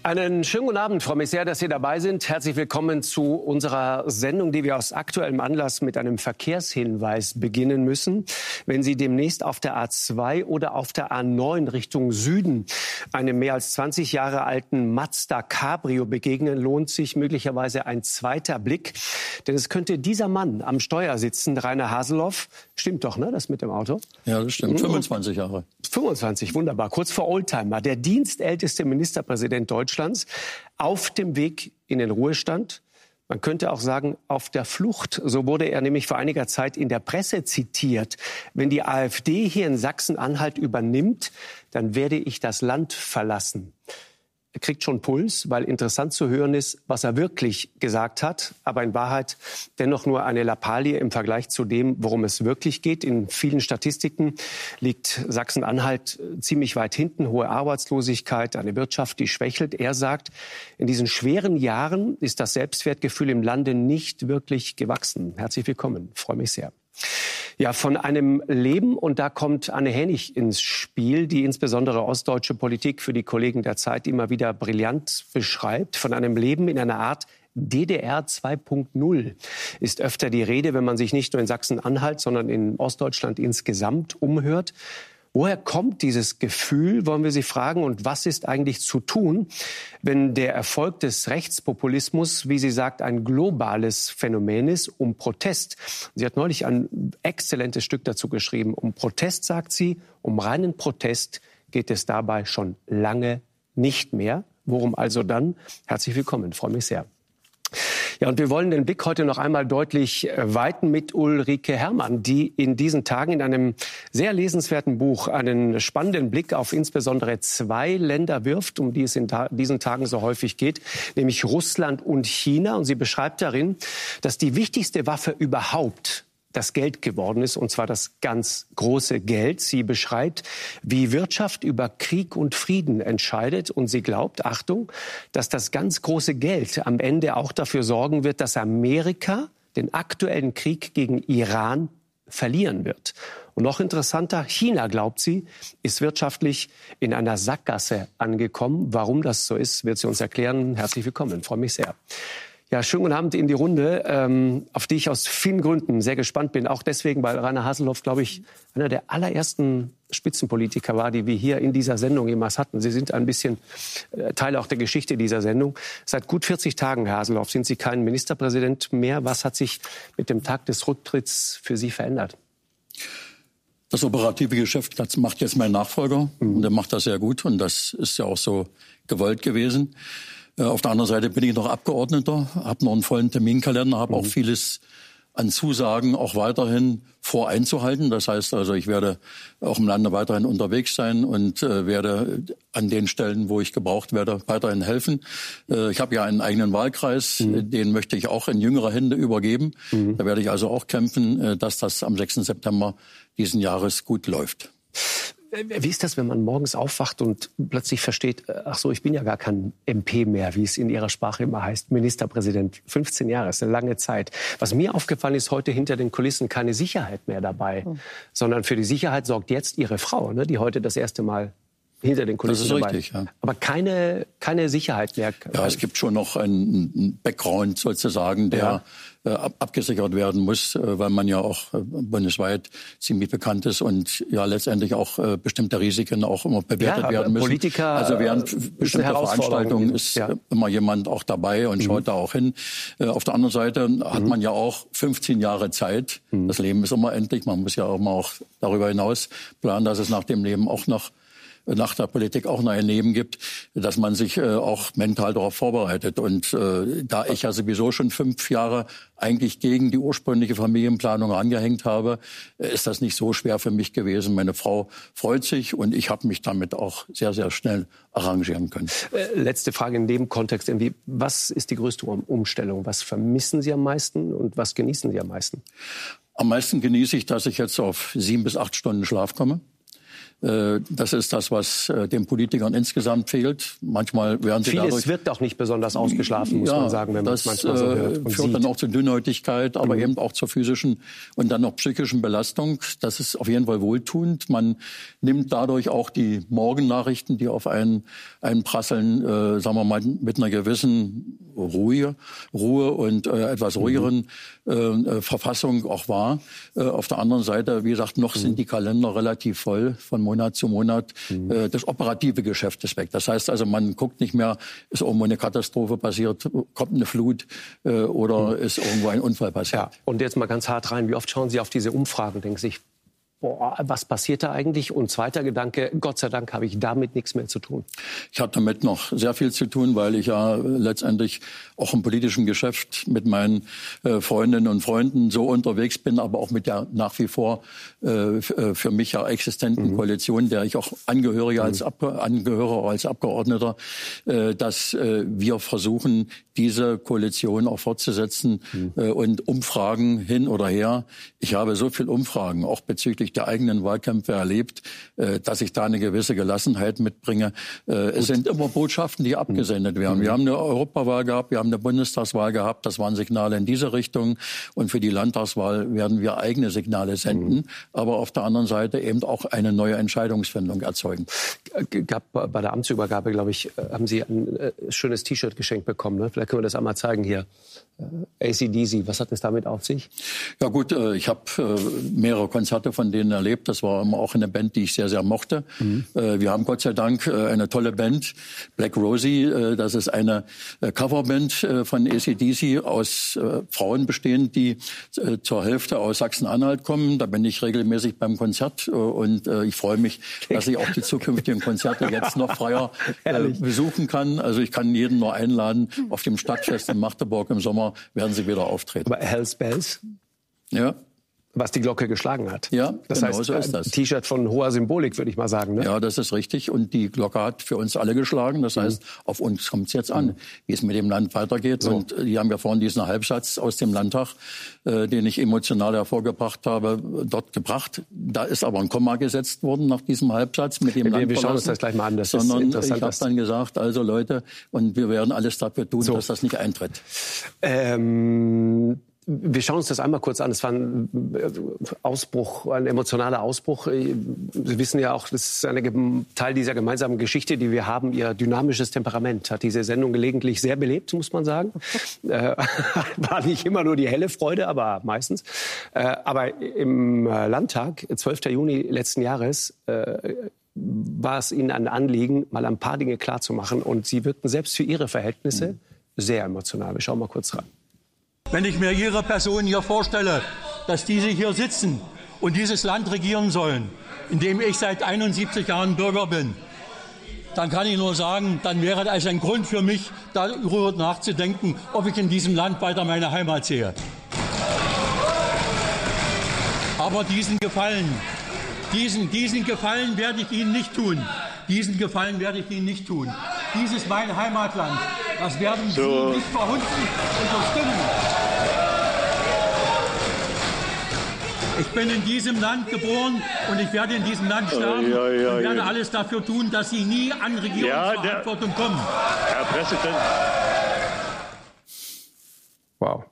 Einen schönen guten Abend. Ich freue mich sehr, dass Sie dabei sind. Herzlich willkommen zu unserer Sendung, die wir aus aktuellem Anlass mit einem Verkehrshinweis beginnen müssen. Wenn Sie demnächst auf der A2 oder auf der A9 Richtung Süden einem mehr als 20 Jahre alten Mazda Cabrio begegnen, lohnt sich möglicherweise ein zweiter Blick. Denn es könnte dieser Mann am Steuer sitzen, Rainer Haseloff. Stimmt doch, ne, das mit dem Auto? Ja, das stimmt. 25 Jahre. 25, wunderbar. Kurz vor Oldtimer. Der dienstälteste Ministerpräsident Deutschlands auf dem Weg in den Ruhestand. Man könnte auch sagen, auf der Flucht. So wurde er nämlich vor einiger Zeit in der Presse zitiert. Wenn die AfD hier in Sachsen-Anhalt übernimmt, dann werde ich das Land verlassen. Er kriegt schon Puls, weil interessant zu hören ist, was er wirklich gesagt hat. Aber in Wahrheit dennoch nur eine Lappalie im Vergleich zu dem, worum es wirklich geht. In vielen Statistiken liegt Sachsen-Anhalt ziemlich weit hinten. Hohe Arbeitslosigkeit, eine Wirtschaft, die schwächelt. Er sagt, in diesen schweren Jahren ist das Selbstwertgefühl im Lande nicht wirklich gewachsen. Herzlich willkommen, ich freue mich sehr. Ja, von einem Leben, und da kommt Anne Hennig ins Spiel, die insbesondere ostdeutsche Politik für die Kollegen der Zeit immer wieder brillant beschreibt. Von einem Leben in einer Art DDR 2.0 ist öfter die Rede, wenn man sich nicht nur in Sachsen-Anhalt, sondern in Ostdeutschland insgesamt umhört. Woher kommt dieses Gefühl, wollen wir Sie fragen, und was ist eigentlich zu tun, wenn der Erfolg des Rechtspopulismus, wie sie sagt, ein globales Phänomen ist, um Protest? Sie hat neulich ein exzellentes Stück dazu geschrieben. Um Protest, sagt sie, um reinen Protest geht es dabei schon lange nicht mehr. Worum also dann? Herzlich willkommen, ich freue mich sehr. Ja, und wir wollen den Blick heute noch einmal deutlich weiten mit Ulrike Herrmann, die in diesen Tagen in einem sehr lesenswerten Buch einen spannenden Blick auf insbesondere zwei Länder wirft, um die es in diesen Tagen so häufig geht, nämlich Russland und China. Und sie beschreibt darin, dass die wichtigste Waffe überhaupt das Geld geworden ist, und zwar das ganz große Geld. Sie beschreibt, wie Wirtschaft über Krieg und Frieden entscheidet. Und sie glaubt, Achtung, dass das ganz große Geld am Ende auch dafür sorgen wird, dass Amerika den aktuellen Krieg gegen Iran verlieren wird. Und noch interessanter, China, glaubt sie, ist wirtschaftlich in einer Sackgasse angekommen. Warum das so ist, wird sie uns erklären. Herzlich willkommen, ich freue mich sehr. Ja, schönen guten Abend in die Runde, auf die ich aus vielen Gründen sehr gespannt bin. Auch deswegen, weil Rainer Haseloff, glaube ich, einer der allerersten Spitzenpolitiker war, die wir hier in dieser Sendung jemals hatten. Sie sind ein bisschen Teil auch der Geschichte dieser Sendung. Seit gut 40 Tagen, Herr Haseloff, sind Sie kein Ministerpräsident mehr. Was hat sich mit dem Tag des Rücktritts für Sie verändert? Das operative Geschäft macht jetzt mein Nachfolger. Und der macht das sehr gut. Und das ist ja auch so gewollt gewesen. Auf der anderen Seite bin ich noch Abgeordneter, habe noch einen vollen Terminkalender, habe auch vieles an Zusagen auch weiterhin vor einzuhalten. Das heißt also, ich werde auch im Lande weiterhin unterwegs sein und werde an den Stellen, wo ich gebraucht werde, weiterhin helfen. Ich habe ja einen eigenen Wahlkreis, den möchte ich auch in jüngere Hände übergeben. Da werde ich also auch kämpfen, dass das am 6. September diesen Jahres gut läuft. Wie ist das, wenn man morgens aufwacht und plötzlich versteht, ach so, ich bin ja gar kein MP mehr, wie es in Ihrer Sprache immer heißt, Ministerpräsident, 15 Jahre, ist eine lange Zeit. Was mir aufgefallen ist, heute hinter den Kulissen keine Sicherheit mehr dabei, sondern für die Sicherheit sorgt jetzt Ihre Frau, ne, die heute das erste Mal hinter den Kulissen dabei ist. Das ist richtig, ja. Aber keine Sicherheit mehr. Ja, es gibt schon noch einen Background sozusagen, der abgesichert werden muss, weil man ja auch bundesweit ziemlich bekannt ist und ja letztendlich auch bestimmte Risiken auch immer bewertet werden müssen. Politiker, also während bestimmter Veranstaltungen ist immer jemand auch dabei und schaut da auch hin. Auf der anderen Seite hat man ja auch 15 Jahre Zeit. Das Leben ist immer endlich. Man muss ja auch mal auch darüber hinaus planen, dass es nach dem Leben auch noch nach der Politik auch noch ein Leben gibt, dass man sich auch mental darauf vorbereitet. Und da ich ja sowieso schon 5 Jahre eigentlich gegen die ursprüngliche Familienplanung angehängt habe, ist das nicht so schwer für mich gewesen. Meine Frau freut sich und ich habe mich damit auch sehr, sehr schnell arrangieren können. Letzte Frage in dem Kontext. Was ist die größte Umstellung? Was vermissen Sie am meisten und was genießen Sie am meisten? Am meisten genieße ich, dass ich jetzt auf 7 bis 8 Stunden Schlaf komme. Das ist das, was den Politikern insgesamt fehlt. Manchmal werden sie Vieles wirkt auch nicht besonders ausgeschlafen, muss man sagen, wenn man es manchmal so hört und führt sieht. Dann auch zu Dünnhäutigkeit, aber eben auch zur physischen und dann noch psychischen Belastung. Das ist auf jeden Fall wohltuend. Man nimmt dadurch auch die Morgennachrichten, die auf einen prasseln, sagen wir mal, mit einer gewissen Ruhe und etwas ruhigeren Verfassung auch wahr. Auf der anderen Seite, wie gesagt, noch sind die Kalender relativ voll von Monat zu Monat. Das operative Geschäft ist weg. Das heißt also, man guckt nicht mehr, ist irgendwo eine Katastrophe passiert, kommt eine Flut oder ist irgendwo ein Unfall passiert. Ja, und jetzt mal ganz hart rein. Wie oft schauen Sie auf diese Umfragen, denken sich, boah, was passiert da eigentlich? Und zweiter Gedanke, Gott sei Dank habe ich damit nichts mehr zu tun. Ich habe damit noch sehr viel zu tun, weil ich ja letztendlich auch im politischen Geschäft mit meinen Freundinnen und Freunden so unterwegs bin, aber auch mit der nach wie vor für mich ja existenten Koalition, der ich auch angehöre als Abgeordneter, dass wir versuchen, diese Koalition auch fortzusetzen und Umfragen hin oder her. Ich habe so viel Umfragen, auch bezüglich der eigenen Wahlkämpfe erlebt, dass ich da eine gewisse Gelassenheit mitbringe. Es sind immer Botschaften, die abgesendet werden. Wir haben eine Europawahl gehabt, wir haben eine Bundestagswahl gehabt, das waren Signale in diese Richtung. Und für die Landtagswahl werden wir eigene Signale senden, aber auf der anderen Seite eben auch eine neue Entscheidungsfindung erzeugen. Bei der Amtsübergabe, glaube ich, haben Sie ein schönes T-Shirt geschenkt bekommen. Ne? Vielleicht können wir das einmal zeigen hier. AC/DC, was hat es damit auf sich? Ja gut, ich habe mehrere Konzerte von denen erlebt. Das war immer auch eine Band, die ich sehr, sehr mochte. Wir haben Gott sei Dank eine tolle Band, Black Rosie. Das ist eine Coverband von AC/DC aus Frauen bestehend, die zur Hälfte aus Sachsen-Anhalt kommen. Da bin ich regelmäßig beim Konzert und ich freue mich, dass ich auch die zukünftigen Konzerte jetzt noch freier besuchen kann. Also ich kann jeden nur einladen. Auf dem Stadtfest in Magdeburg im Sommer werden sie wieder auftreten. Aber Hells Bells? Ja. Was die Glocke geschlagen hat. Ja, das genau heißt, so ist das. Ein T-Shirt von hoher Symbolik, würde ich mal sagen. Ne? Ja, das ist richtig. Und die Glocke hat für uns alle geschlagen. Das heißt, auf uns kommt es jetzt an, wie es mit dem Land weitergeht. So. Und die haben ja vorhin diesen Halbsatz aus dem Landtag, den ich emotional hervorgebracht habe, dort gebracht. Da ist aber ein Komma gesetzt worden nach diesem Halbsatz mit dem Land. Wir schauen uns das gleich mal an. Das sondern ist interessant, ich habe dann gesagt, also Leute, und wir werden alles dafür tun, dass das nicht eintritt. Wir schauen uns das einmal kurz an. Es war ein Ausbruch, ein emotionaler Ausbruch. Sie wissen ja auch, das ist ein Teil dieser gemeinsamen Geschichte, die wir haben. Ihr dynamisches Temperament hat diese Sendung gelegentlich sehr belebt, muss man sagen. War nicht immer nur die helle Freude, aber meistens. Aber im Landtag, 12. Juni letzten Jahres, war es Ihnen ein Anliegen, mal ein paar Dinge klarzumachen. Und Sie wirkten selbst für Ihre Verhältnisse sehr emotional. Wir schauen mal kurz rein. Wenn ich mir Ihre Person hier vorstelle, dass diese hier sitzen und dieses Land regieren sollen, in dem ich seit 71 Jahren Bürger bin, dann kann ich nur sagen, dann wäre das ein Grund für mich, darüber nachzudenken, ob ich in diesem Land weiter meine Heimat sehe. Aber diesen Gefallen werde ich Ihnen nicht tun. Diesen Gefallen werde ich Ihnen nicht tun. Dies ist mein Heimatland. Das werden Sie nicht verhunzen und verstimmen. Ich bin in diesem Land geboren und ich werde in diesem Land sterben und werde alles dafür tun, dass Sie nie an Regierungsverantwortung kommen. Herr Präsident. Wow.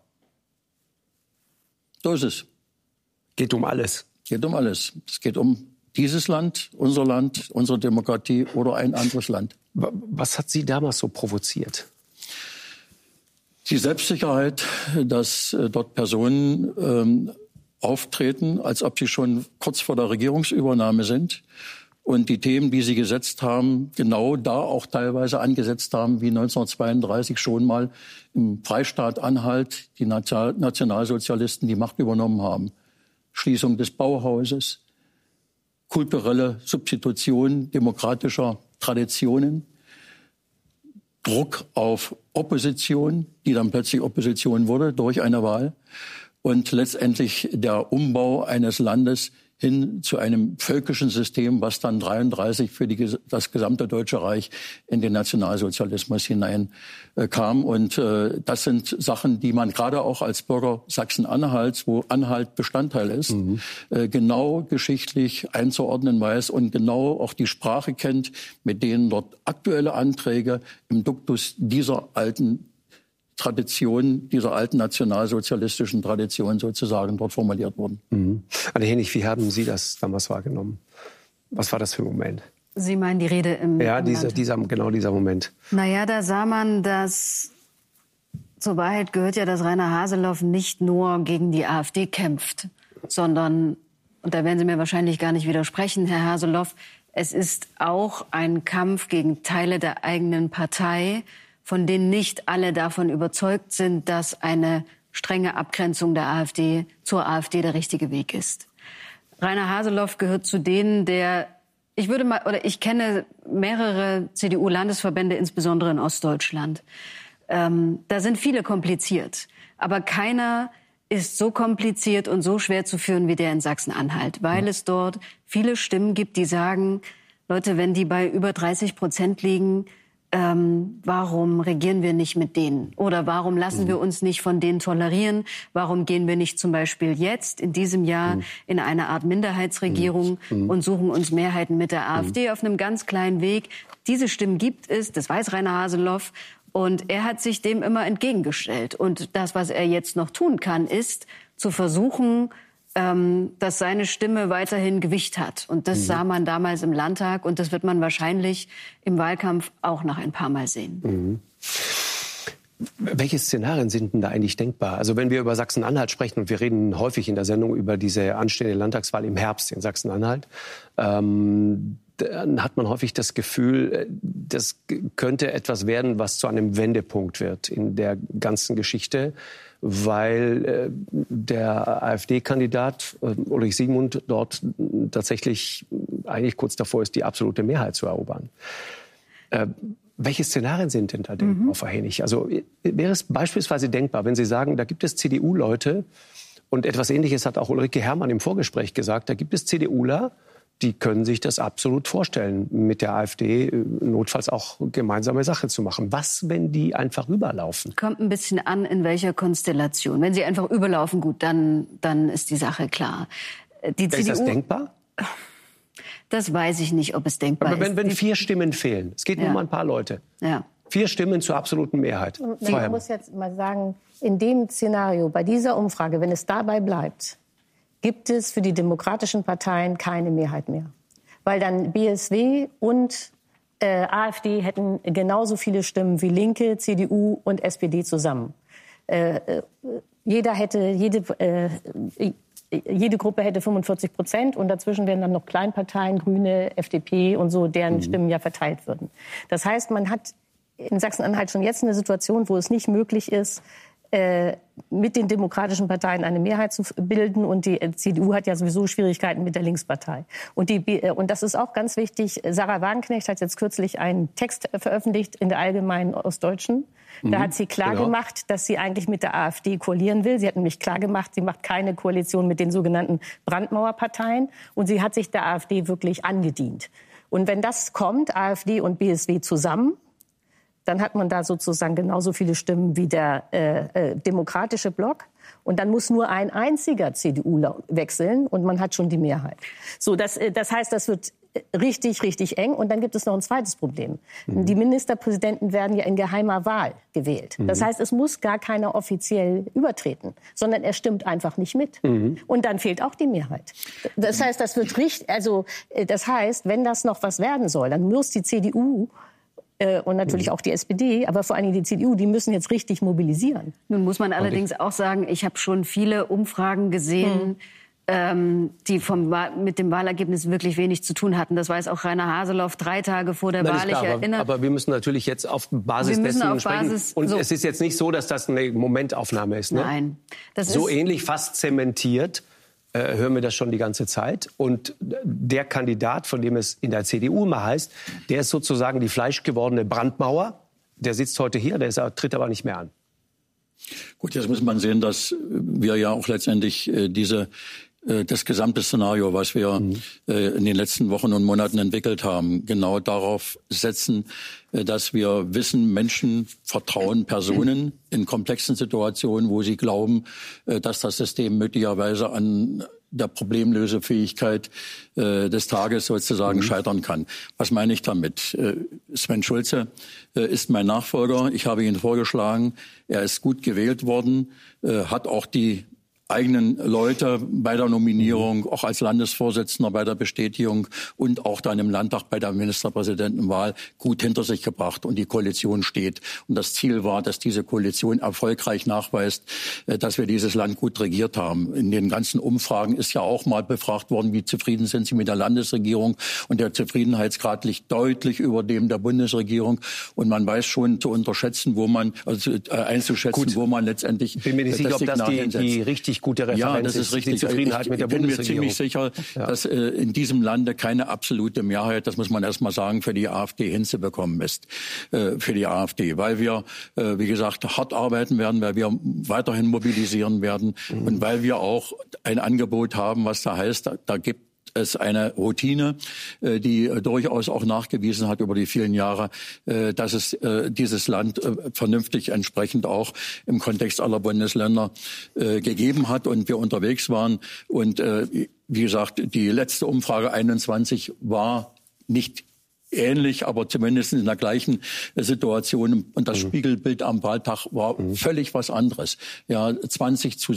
So ist es. Geht um alles. Geht um alles. Es geht um dieses Land, unsere Demokratie oder ein anderes Land. Was hat Sie damals so provoziert? Die Selbstsicherheit, dass dort Personen auftreten, als ob sie schon kurz vor der Regierungsübernahme sind und die Themen, die sie gesetzt haben, genau da auch teilweise angesetzt haben, wie 1932 schon mal im Freistaat Anhalt die Nationalsozialisten die Macht übernommen haben. Schließung des Bauhauses, kulturelle Substitution demokratischer Traditionen, Druck auf Opposition, die dann plötzlich Opposition wurde durch eine Wahl und letztendlich der Umbau eines Landes hin zu einem völkischen System, was dann 1933 für das gesamte Deutsche Reich in den Nationalsozialismus hineinkam. Und das sind Sachen, die man gerade auch als Bürger Sachsen-Anhalts, wo Anhalt Bestandteil ist, genau geschichtlich einzuordnen weiß und genau auch die Sprache kennt, mit denen dort aktuelle Anträge im Duktus dieser alten Tradition, dieser alten nationalsozialistischen Tradition sozusagen dort formuliert wurden. Anne Hennig, wie haben Sie das damals wahrgenommen? Was war das für ein Moment? Sie meinen die Rede im dieser Moment. Naja, da sah man, dass zur Wahrheit gehört ja, dass Rainer Haseloff nicht nur gegen die AfD kämpft, sondern, und da werden Sie mir wahrscheinlich gar nicht widersprechen, Herr Haseloff, es ist auch ein Kampf gegen Teile der eigenen Partei, von denen nicht alle davon überzeugt sind, dass eine strenge Abgrenzung der AfD zur AfD der richtige Weg ist. Rainer Haseloff gehört zu denen, ich kenne mehrere CDU-Landesverbände, insbesondere in Ostdeutschland. Da sind viele kompliziert, aber keiner ist so kompliziert und so schwer zu führen wie der in Sachsen-Anhalt, weil es dort viele Stimmen gibt, die sagen, Leute, wenn die bei über 30% liegen, warum regieren wir nicht mit denen? Oder warum lassen wir uns nicht von denen tolerieren? Warum gehen wir nicht zum Beispiel jetzt in diesem Jahr in eine Art Minderheitsregierung und suchen uns Mehrheiten mit der AfD auf einem ganz kleinen Weg? Diese Stimmen gibt es, das weiß Rainer Haseloff. Und er hat sich dem immer entgegengestellt. Und das, was er jetzt noch tun kann, ist zu versuchen, dass seine Stimme weiterhin Gewicht hat. Und das sah man damals im Landtag und das wird man wahrscheinlich im Wahlkampf auch noch ein paar Mal sehen. Welche Szenarien sind denn da eigentlich denkbar? Also wenn wir über Sachsen-Anhalt sprechen, und wir reden häufig in der Sendung über diese anstehende Landtagswahl im Herbst in Sachsen-Anhalt, dann hat man häufig das Gefühl, das könnte etwas werden, was zu einem Wendepunkt wird in der ganzen Geschichte, weil der AfD-Kandidat Ulrich Siegmund dort tatsächlich eigentlich kurz davor ist, die absolute Mehrheit zu erobern. Welche Szenarien sind denn da denkbar, Frau Hennig? Also wäre es beispielsweise denkbar, wenn Sie sagen, da gibt es CDU-Leute, und etwas Ähnliches hat auch Ulrike Herrmann im Vorgespräch gesagt, da gibt es CDUler, die können sich das absolut vorstellen, mit der AfD notfalls auch gemeinsame Sache zu machen. Was, wenn die einfach überlaufen? Kommt ein bisschen an, in welcher Konstellation. Wenn sie einfach überlaufen, gut, dann ist die Sache klar. Ist das denkbar? Das weiß ich nicht, ob es denkbar ist. Wenn 4 Stimmen fehlen, es geht nur um ein paar Leute. Ja. 4 Stimmen zur absoluten Mehrheit. Man muss jetzt mal sagen, in dem Szenario, bei dieser Umfrage, wenn es dabei bleibt, gibt es für die demokratischen Parteien keine Mehrheit mehr. Weil dann BSW und AfD hätten genauso viele Stimmen wie Linke, CDU und SPD zusammen. Jede Gruppe hätte 45% und dazwischen wären dann noch Kleinparteien, Grüne, FDP und so, deren Stimmen ja verteilt würden. Das heißt, man hat in Sachsen-Anhalt schon jetzt eine Situation, wo es nicht möglich ist, mit den demokratischen Parteien eine Mehrheit zu bilden. Und die CDU hat ja sowieso Schwierigkeiten mit der Linkspartei. Und das ist auch ganz wichtig. Sarah Wagenknecht hat jetzt kürzlich einen Text veröffentlicht in der Allgemeinen Ostdeutschen. Da hat sie klargemacht, dass sie eigentlich mit der AfD koalieren will. Sie hat nämlich klargemacht, sie macht keine Koalition mit den sogenannten Brandmauerparteien. Und sie hat sich der AfD wirklich angedient. Und wenn das kommt, AfD und BSW zusammen, dann hat man da sozusagen genauso viele Stimmen wie der demokratische Block. Und dann muss nur ein einziger CDUler wechseln und man hat schon die Mehrheit. So, das heißt, das wird richtig, richtig eng. Und dann gibt es noch ein zweites Problem. Die Ministerpräsidenten werden ja in geheimer Wahl gewählt. Das heißt, es muss gar keiner offiziell übertreten, sondern er stimmt einfach nicht mit. Und dann fehlt auch die Mehrheit. Das heißt, das wird richtig, wenn das noch was werden soll, dann muss die CDU und natürlich auch die SPD, aber vor allem die CDU, die müssen jetzt richtig mobilisieren. Nun muss man allerdings auch sagen, ich habe schon viele Umfragen gesehen, die mit dem Wahlergebnis wirklich wenig zu tun hatten. Das weiß auch Rainer Haseloff 3 Tage vor der Wahl. Aber wir müssen natürlich jetzt auf Basis dessen sprechen. Und es ist jetzt nicht so, dass das eine Momentaufnahme ist. Ne? Nein. So ähnlich fast zementiert hören wir das schon die ganze Zeit. Und der Kandidat, von dem es in der CDU immer heißt, der ist sozusagen die fleischgewordene Brandmauer. Der sitzt heute hier, tritt aber nicht mehr an. Gut, jetzt muss man sehen, dass wir ja auch letztendlich diese das gesamte Szenario, was wir in den letzten Wochen und Monaten entwickelt haben, genau darauf setzen, dass wir wissen, Menschen vertrauen Personen in komplexen Situationen, wo sie glauben, dass das System möglicherweise an der Problemlösefähigkeit des Tages sozusagen scheitern kann. Was meine ich damit? Sven Schulze ist mein Nachfolger. Ich habe ihn vorgeschlagen. Er ist gut gewählt worden, hat auch die eigenen Leute bei der Nominierung, auch als Landesvorsitzender bei der Bestätigung und auch dann im Landtag bei der Ministerpräsidentenwahl gut hinter sich gebracht. Und die Koalition steht. Und das Ziel war, dass diese Koalition erfolgreich nachweist, dass wir dieses Land gut regiert haben. In den ganzen Umfragen ist ja auch mal befragt worden, wie zufrieden sind Sie mit der Landesregierung. Und der Zufriedenheitsgrad liegt deutlich über dem der Bundesregierung. Und man weiß schon zu unterschätzen, wo man, also einzuschätzen, gut, wo man letztendlich ich bin mir nicht sicher, ob das die richtig gute Referenz ja, das ist richtig. Die Zufriedenheit mit der Bundesregierung. Ich bin mir ziemlich sicher, dass in diesem Lande keine absolute Mehrheit, das muss man erst mal sagen, für die AfD hinzubekommen ist. Für die AfD. Weil wir, wie gesagt, hart arbeiten werden, weil wir weiterhin mobilisieren werden und weil wir auch ein Angebot haben, was da heißt, da gibt es eine Routine, die durchaus auch nachgewiesen hat über die vielen Jahre, dass es dieses Land vernünftig entsprechend auch im Kontext aller Bundesländer gegeben hat und wir unterwegs waren. Und wie gesagt, die letzte Umfrage 21 war nicht ähnlich, aber zumindest in der gleichen Situation. Und das Spiegelbild am Wahltag war völlig was anderes. Ja, 20 zu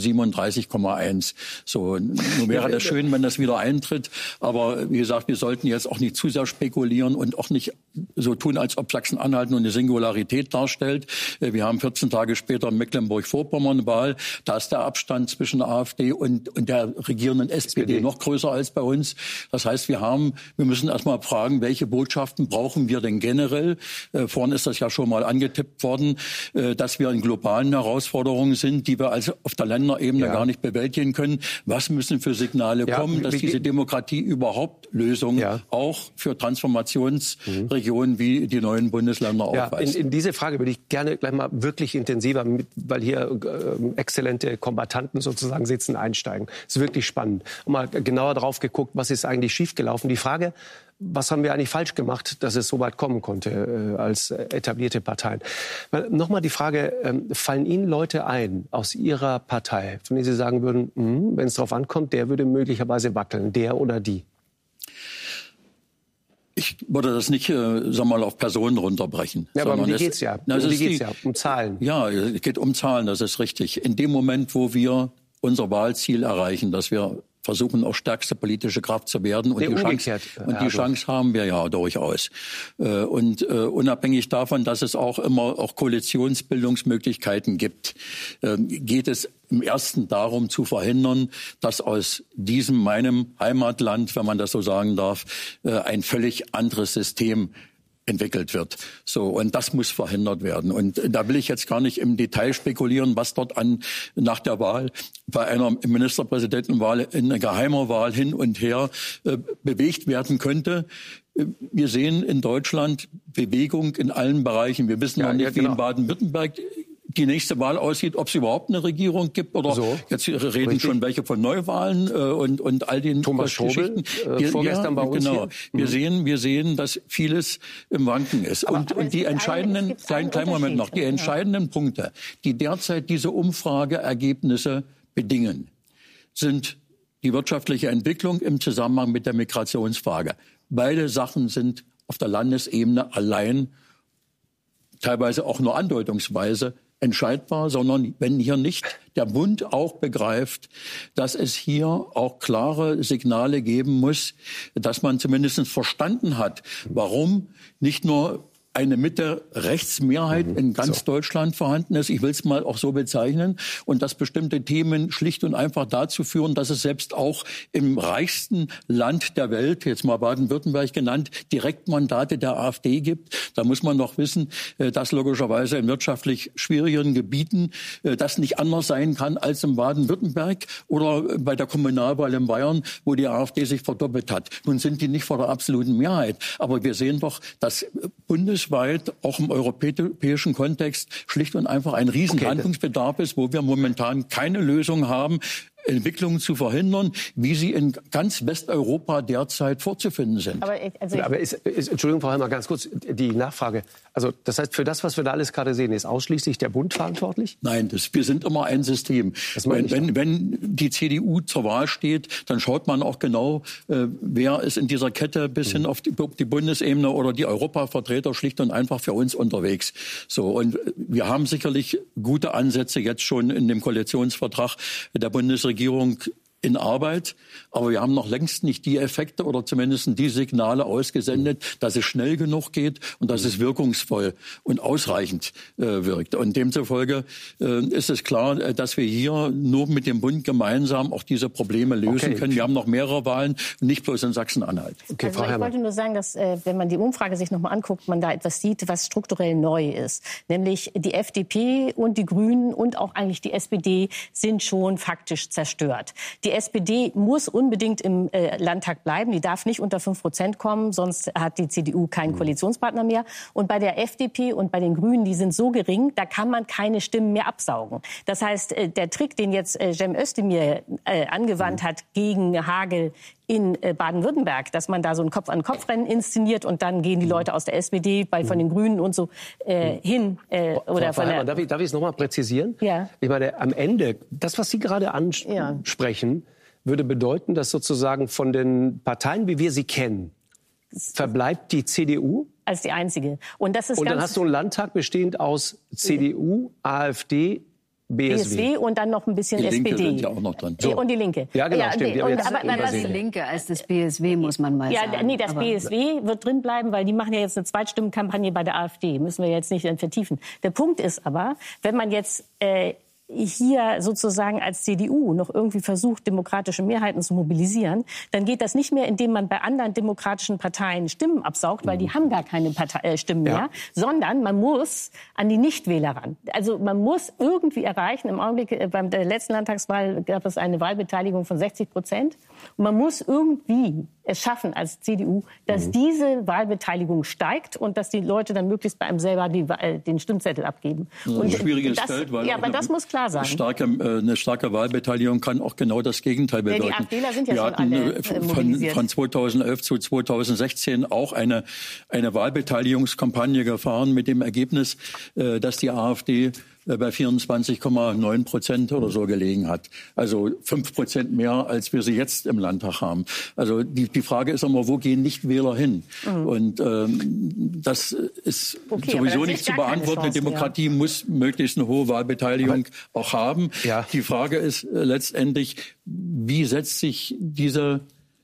37,1. So, nun wäre das schön, wenn das wieder eintritt. Aber wie gesagt, wir sollten jetzt auch nicht zu sehr spekulieren und auch nicht so tun, als ob Sachsen-Anhalt nur eine Singularität darstellt. Wir haben 14 Tage später Mecklenburg-Vorpommern-Wahl. Da ist der Abstand zwischen der AfD und der regierenden SPD noch größer als bei uns. Das heißt, wir müssen erst mal fragen, welche Botschaften brauchen wir denn generell? Vorhin ist das ja schon mal angetippt worden, dass wir in globalen Herausforderungen sind, die wir also auf der Länderebene gar nicht bewältigen können. Was müssen für Signale kommen, dass diese Demokratie überhaupt Lösungen auch für Transformationsregionen wie die neuen Bundesländer aufweist? In diese Frage würde ich gerne gleich mal wirklich intensiver, weil hier exzellente Kombattanten sozusagen sitzen, einsteigen. Das ist wirklich spannend. Und mal genauer drauf geguckt, was ist eigentlich schiefgelaufen. Die Frage, was haben wir eigentlich falsch gemacht, dass es so weit kommen konnte als etablierte Parteien? Nochmal die Frage, fallen Ihnen Leute ein aus Ihrer Partei, von denen Sie sagen würden, wenn es darauf ankommt, der würde möglicherweise wackeln, der oder die? Ich würde das nicht, mal auf Personen runterbrechen. Ja, aber um die geht's ja. Um Zahlen. Ja, es geht um Zahlen, das ist richtig. In dem Moment, wo wir unser Wahlziel erreichen, dass wir versuchen, auch stärkste politische Kraft zu werden. Und die Chance haben wir ja durchaus. Und unabhängig davon, dass es auch immer auch Koalitionsbildungsmöglichkeiten gibt, geht es im Ersten darum zu verhindern, dass aus diesem, meinem Heimatland, wenn man das so sagen darf, ein völlig anderes System entwickelt wird. So, und das muss verhindert werden. Und da will ich jetzt gar nicht im Detail spekulieren, was dort nach der Wahl bei einer Ministerpräsidentenwahl in einer geheimer Wahl hin und her bewegt werden könnte. Wir sehen in Deutschland Bewegung in allen Bereichen. Wir wissen noch nicht, wie in Baden-Württemberg die nächste Wahl aussieht, ob es überhaupt eine Regierung gibt oder jetzt reden schon welche von Neuwahlen und all den Thomas Strobel, vorgestern bei uns hier. Wir sehen, dass vieles im Wanken ist. Und die entscheidenden, kleinen Moment noch, die entscheidenden Punkte, die derzeit diese Umfrageergebnisse bedingen, sind die wirtschaftliche Entwicklung im Zusammenhang mit der Migrationsfrage. Beide Sachen sind auf der Landesebene allein, teilweise auch nur andeutungsweise, entscheidbar, sondern wenn hier nicht der Bund auch begreift, dass es hier auch klare Signale geben muss, dass man zumindest verstanden hat, warum nicht nur eine Mitte-Rechtsmehrheit in ganz Deutschland vorhanden ist. Ich will es mal auch so bezeichnen. Und dass bestimmte Themen schlicht und einfach dazu führen, dass es selbst auch im reichsten Land der Welt, jetzt mal Baden-Württemberg genannt, Direktmandate der AfD gibt. Da muss man doch wissen, dass logischerweise in wirtschaftlich schwierigen Gebieten das nicht anders sein kann als in Baden-Württemberg oder bei der Kommunalwahl in Bayern, wo die AfD sich verdoppelt hat. Nun sind die nicht vor der absoluten Mehrheit. Aber wir sehen doch, dass bundesweit, auch im europäischen Kontext, schlicht und einfach ein Riesenhandlungsbedarf ist, wo wir momentan keine Lösung haben. Entwicklungen zu verhindern, wie sie in ganz Westeuropa derzeit vorzufinden sind. Aber Entschuldigung, Frau Helmer, ganz kurz die Nachfrage. Also das heißt, für das, was wir da alles gerade sehen, ist ausschließlich der Bund verantwortlich? Nein, wir sind immer ein System. Wenn die CDU zur Wahl steht, dann schaut man auch genau, wer ist in dieser Kette bis hin auf die Bundesebene oder die Europavertreter schlicht und einfach für uns unterwegs. So, und wir haben sicherlich gute Ansätze jetzt schon in dem Koalitionsvertrag der Bundesregierung in Arbeit, aber wir haben noch längst nicht die Effekte oder zumindest die Signale ausgesendet, dass es schnell genug geht und dass es wirkungsvoll und ausreichend wirkt. Und demzufolge ist es klar, dass wir hier nur mit dem Bund gemeinsam auch diese Probleme lösen können. Wir haben noch mehrere Wahlen, nicht bloß in Sachsen-Anhalt. Okay, also ich wollte nur sagen, dass wenn man die Umfrage sich noch mal anguckt, man da etwas sieht, was strukturell neu ist. Nämlich die FDP und die Grünen und auch eigentlich die SPD sind schon faktisch zerstört. Die SPD muss unbedingt im Landtag bleiben. Die darf nicht unter 5% kommen, sonst hat die CDU keinen Koalitionspartner mehr. Und bei der FDP und bei den Grünen, die sind so gering, da kann man keine Stimmen mehr absaugen. Das heißt, der Trick, den jetzt Cem Özdemir angewandt hat gegen Hagel in Baden-Württemberg, dass man da so ein Kopf-an-Kopf-Rennen inszeniert und dann gehen die Leute aus der SPD, von den Grünen und so hin. Oder Frau Helmer, darf ich es noch mal präzisieren? Ja. Ich meine, am Ende, das, was Sie gerade ansprechen, würde bedeuten, dass sozusagen von den Parteien, wie wir sie kennen, verbleibt die CDU? Als die einzige. Und dann hast du einen Landtag bestehend aus CDU, AfD, BSW und dann noch ein bisschen die SPD. Linke sind ja auch noch dran. So. Und die Linke. Ja, genau, stimmt. Aber die Linke als das BSW, muss man mal sagen. Nee, das BSW wird drin bleiben, weil die machen ja jetzt eine Zweitstimmenkampagne bei der AfD. Müssen wir jetzt nicht vertiefen. Der Punkt ist aber, wenn man jetzt hier sozusagen als CDU noch irgendwie versucht, demokratische Mehrheiten zu mobilisieren, dann geht das nicht mehr, indem man bei anderen demokratischen Parteien Stimmen absaugt, weil die haben gar keine Stimmen mehr, sondern man muss an die Nichtwähler ran. Also man muss irgendwie erreichen, im Augenblick bei der letzten Landtagswahl gab es eine Wahlbeteiligung von 60%. Und man muss irgendwie es schaffen als CDU, dass diese Wahlbeteiligung steigt und dass die Leute dann möglichst bei einem selber den Stimmzettel abgeben. Und ein schwieriges Feld, weil aber das muss klar sein. Eine starke Wahlbeteiligung kann auch genau das Gegenteil bewirken. Die AfDler sind ja schon alle mobilisiert. Von 2011 zu 2016 auch eine Wahlbeteiligungskampagne gefahren mit dem Ergebnis, dass die AfD bei 24,9% oder so gelegen hat. Also 5% mehr, als wir sie jetzt im Landtag haben. Also die Frage ist immer, wo gehen Nichtwähler hin? Und das ist sowieso nicht zu beantworten. Eine Demokratie muss möglichst eine hohe Wahlbeteiligung auch haben. Ja. Die Frage ist letztendlich, wie setzt sich diese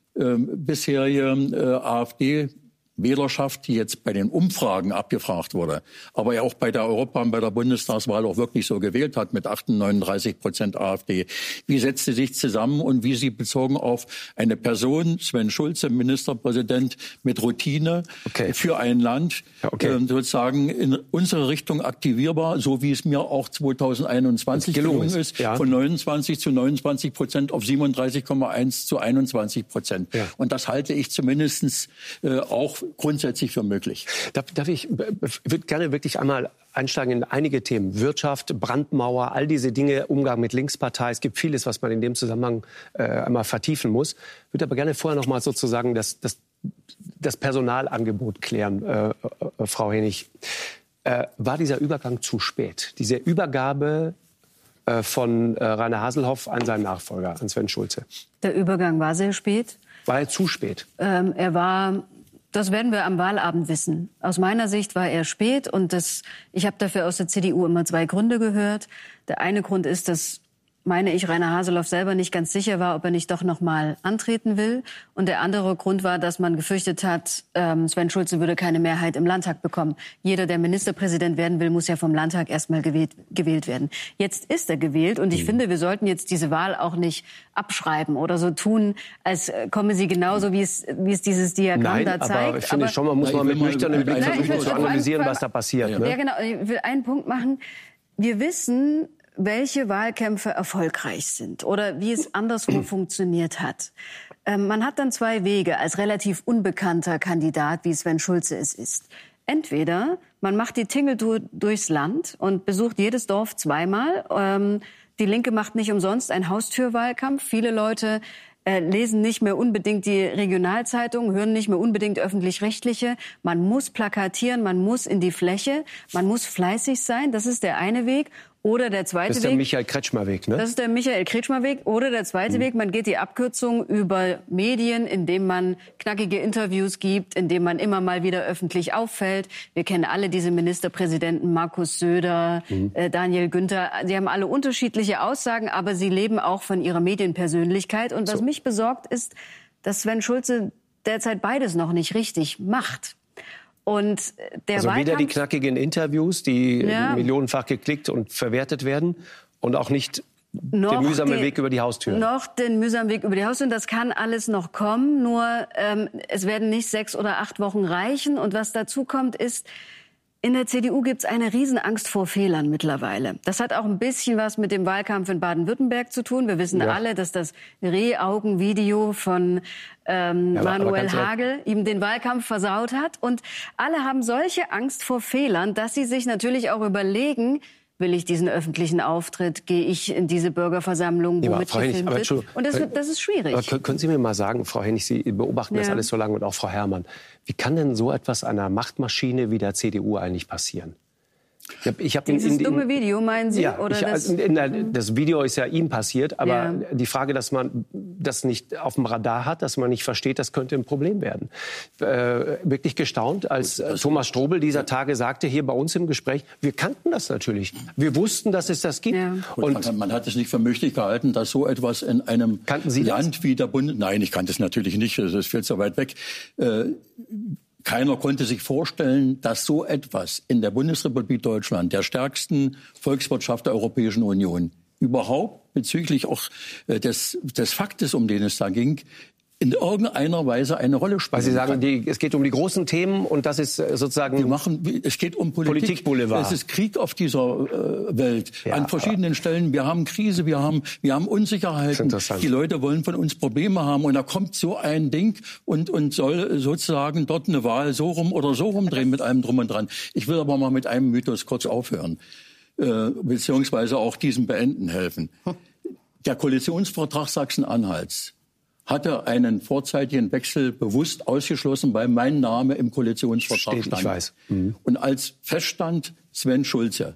bisherige AfD-Wählerschaft, die jetzt bei den Umfragen abgefragt wurde, aber ja auch bei der Europa- und bei der Bundestagswahl auch wirklich so gewählt hat mit 38% AfD. Wie setzt sie sich zusammen und wie sie bezogen auf eine Person, Sven Schulze, Ministerpräsident mit Routine für ein Land, sozusagen in unsere Richtung aktivierbar, so wie es mir auch 2021 gelungen ist, von 29 zu 29% auf 37,1 zu 21%. Ja. Und das halte ich zumindest auch grundsätzlich für möglich. Ich würde gerne wirklich einmal einsteigen in einige Themen. Wirtschaft, Brandmauer, all diese Dinge, Umgang mit Linkspartei. Es gibt vieles, was man in dem Zusammenhang einmal vertiefen muss. Ich würde aber gerne vorher noch mal sozusagen das Personalangebot klären, Frau Hennig. War dieser Übergang zu spät? Diese Übergabe von Rainer Haselhoff an seinen Nachfolger, an Sven Schulze? Der Übergang war sehr spät. War er zu spät? Das werden wir am Wahlabend wissen. Aus meiner Sicht war er spät und ich habe dafür aus der CDU immer zwei Gründe gehört. Der eine Grund ist, dass, meine ich, Rainer Haselhoff selber nicht ganz sicher war, ob er nicht doch noch mal antreten will. Und der andere Grund war, dass man gefürchtet hat, Sven Schulze würde keine Mehrheit im Landtag bekommen. Jeder, der Ministerpräsident werden will, muss ja vom Landtag erstmal gewählt werden. Jetzt ist er gewählt und ich finde, wir sollten jetzt diese Wahl auch nicht abschreiben oder so tun, als komme sie genauso, wie es dieses Diagramm da zeigt. Aber ich finde schon, man muss mal mit nüchternem Blick versuchen zu analysieren, was da passiert. Ja, genau. Ich will einen Punkt machen. Wir wissen, welche Wahlkämpfe erfolgreich sind oder wie es anderswo funktioniert hat. Man hat dann zwei Wege als relativ unbekannter Kandidat, wie Sven Schulze es ist. Entweder man macht die Tingeltour durchs Land und besucht jedes Dorf zweimal, Die Linke macht nicht umsonst einen Haustürwahlkampf. Viele Leute lesen nicht mehr unbedingt die Regionalzeitung, hören nicht mehr unbedingt öffentlich-rechtliche. Man muss plakatieren, man muss in die Fläche, man muss fleißig sein. Das ist der eine Weg. Oder der zweite Weg. Das ist der Michael-Kretschmer-Weg, ne? Das ist der Michael-Kretschmer-Weg. Oder der zweite Weg, man geht die Abkürzung über Medien, indem man knackige Interviews gibt, indem man immer mal wieder öffentlich auffällt. Wir kennen alle diese Ministerpräsidenten, Markus Söder, Daniel Günther. Sie haben alle unterschiedliche Aussagen, aber sie leben auch von ihrer Medienpersönlichkeit. Und was mich besorgt, ist, dass Sven Schulze derzeit beides noch nicht richtig macht. Und der also Wahlkampf, weder die knackigen Interviews, die millionenfach geklickt und verwertet werden, und auch nicht der mühsame Weg über die Haustür. Noch den mühsamen Weg über die Haustür. Das kann alles noch kommen. Nur es werden nicht 6 oder 8 Wochen reichen. Und was dazu kommt, ist, in der CDU gibt es eine Riesenangst vor Fehlern mittlerweile. Das hat auch ein bisschen was mit dem Wahlkampf in Baden-Württemberg zu tun. Wir wissen alle, dass das Rehaugen-Video von Manuel Hagel ihm den Wahlkampf versaut hat. Und alle haben solche Angst vor Fehlern, dass sie sich natürlich auch überlegen, will ich diesen öffentlichen Auftritt, gehe ich in diese Bürgerversammlung, womit gefilmt wird. Und das ist schwierig. Aber können Sie mir mal sagen, Frau Hennig, Sie beobachten das alles so lange, und auch Frau Herrmann, wie kann denn so etwas einer Machtmaschine wie der CDU eigentlich passieren? Dieses dumme Video, meinen Sie? Ja, oder das Video ist ja ihm passiert, aber die Frage, dass man das nicht auf dem Radar hat, dass man nicht versteht, das könnte ein Problem werden. Wirklich gestaunt, als Thomas Strobel dieser Tage sagte, hier bei uns im Gespräch, wir kannten das natürlich. Wir wussten, dass es das gibt. Ja. Und man hat es nicht für möglich gehalten, dass so etwas in einem Land wie der Bund... Nein, ich kannte es natürlich nicht, das ist viel zu weit weg. Keiner konnte sich vorstellen, dass so etwas in der Bundesrepublik Deutschland, der stärksten Volkswirtschaft der Europäischen Union, überhaupt bezüglich auch des Faktes, um den es da ging, in irgendeiner Weise eine Rolle spielt. Weil Sie sagen, es geht um die großen Themen, und das ist sozusagen... Es geht um Politikboulevard. Es ist Krieg auf dieser Welt. An verschiedenen Stellen. Wir haben Krise, wir haben Unsicherheiten. Die Leute wollen von uns Probleme haben. Und da kommt so ein Ding und soll sozusagen dort eine Wahl so rum oder so rumdrehen mit allem drum und dran. Ich will aber mal mit einem Mythos kurz aufhören. Beziehungsweise auch diesem Beenden helfen. Der Koalitionsvertrag Sachsen-Anhalts hatte einen vorzeitigen Wechsel bewusst ausgeschlossen, weil mein Name im Koalitionsvertrag stand. Ich weiß. Und als feststand, Sven Schulze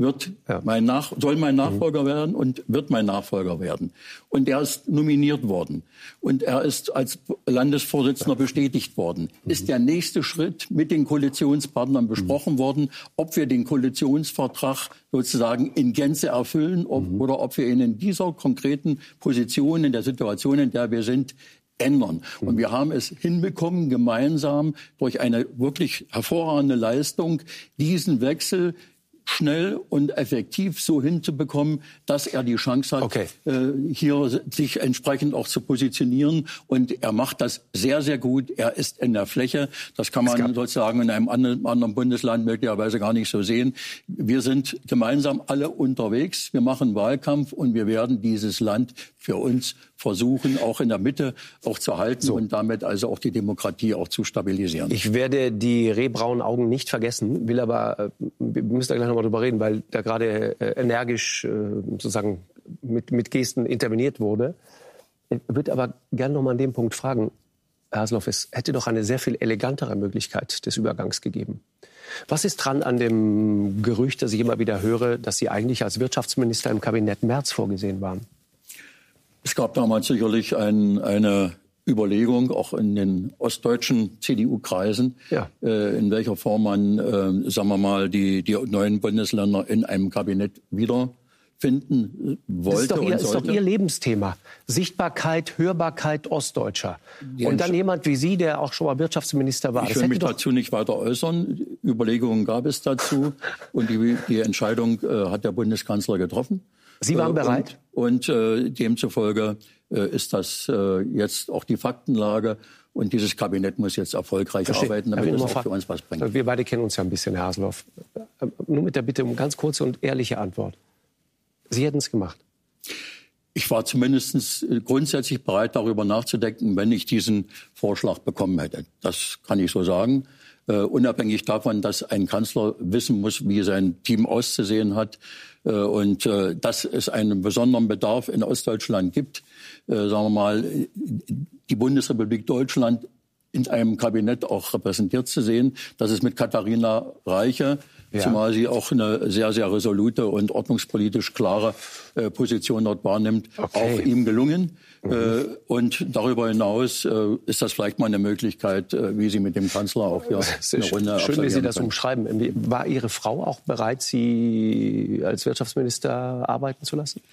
soll mein Nachfolger werden und wird mein Nachfolger werden. Und er ist nominiert worden. Und er ist als Landesvorsitzender bestätigt worden. Ist der nächste Schritt mit den Koalitionspartnern besprochen worden, ob wir den Koalitionsvertrag sozusagen in Gänze erfüllen oder ob wir ihn in dieser konkreten Position, in der Situation, in der wir sind, ändern. Und wir haben es hinbekommen, gemeinsam durch eine wirklich hervorragende Leistung, diesen Wechsel schnell und effektiv so hinzubekommen, dass er die Chance hat, hier sich entsprechend auch zu positionieren. Und er macht das sehr, sehr gut. Er ist in der Fläche. Das kann man sozusagen in einem anderen Bundesland möglicherweise gar nicht so sehen. Wir sind gemeinsam alle unterwegs. Wir machen Wahlkampf und wir werden dieses Land für uns versuchen, auch in der Mitte auch zu halten und damit also auch die Demokratie auch zu stabilisieren. Ich werde die rehbraunen Augen nicht vergessen, will aber, wir müssen da gleich noch mal drüber reden, weil da gerade energisch sozusagen mit Gesten interveniert wurde. Ich würde aber gerne noch mal an dem Punkt fragen, Herr Haseloff, es hätte doch eine sehr viel elegantere Möglichkeit des Übergangs gegeben. Was ist dran an dem Gerücht, das ich immer wieder höre, dass Sie eigentlich als Wirtschaftsminister im Kabinett Merz vorgesehen waren? Es gab damals sicherlich eine Überlegung, auch in den ostdeutschen CDU-Kreisen, in welcher Form man, sagen wir mal, die neuen Bundesländer in einem Kabinett wiederfinden wollte und sollte. Das ist doch Ihr Lebensthema. Sichtbarkeit, Hörbarkeit Ostdeutscher. Und dann jemand wie Sie, der auch schon mal Wirtschaftsminister war. Ich will mich dazu nicht weiter äußern. Überlegungen gab es dazu. Und die Entscheidung hat der Bundeskanzler getroffen. Sie waren bereit? Und demzufolge ist das jetzt auch die Faktenlage. Und dieses Kabinett muss jetzt erfolgreich arbeiten, damit es auch für uns was bringt. Wir beide kennen uns ja ein bisschen, Herr Haseloff. Nur mit der Bitte um ganz kurze und ehrliche Antwort. Sie hätten es gemacht? Ich war zumindest grundsätzlich bereit, darüber nachzudenken, wenn ich diesen Vorschlag bekommen hätte. Das kann ich so sagen. unabhängig davon, dass ein Kanzler wissen muss, wie sein Team auszusehen hat und dass es einen besonderen Bedarf in Ostdeutschland gibt, sagen wir mal, die Bundesrepublik Deutschland in einem Kabinett auch repräsentiert zu sehen. Das ist mit Katharina Reiche, zumal sie auch eine sehr, sehr resolute und ordnungspolitisch klare Position dort wahrnimmt, auch ihm gelungen. Und darüber hinaus ist das vielleicht mal eine Möglichkeit, wie sie mit dem Kanzler auch hier eine Runde schön, wie Sie das umschreiben. War Ihre Frau auch bereit, Sie als Wirtschaftsminister arbeiten zu lassen?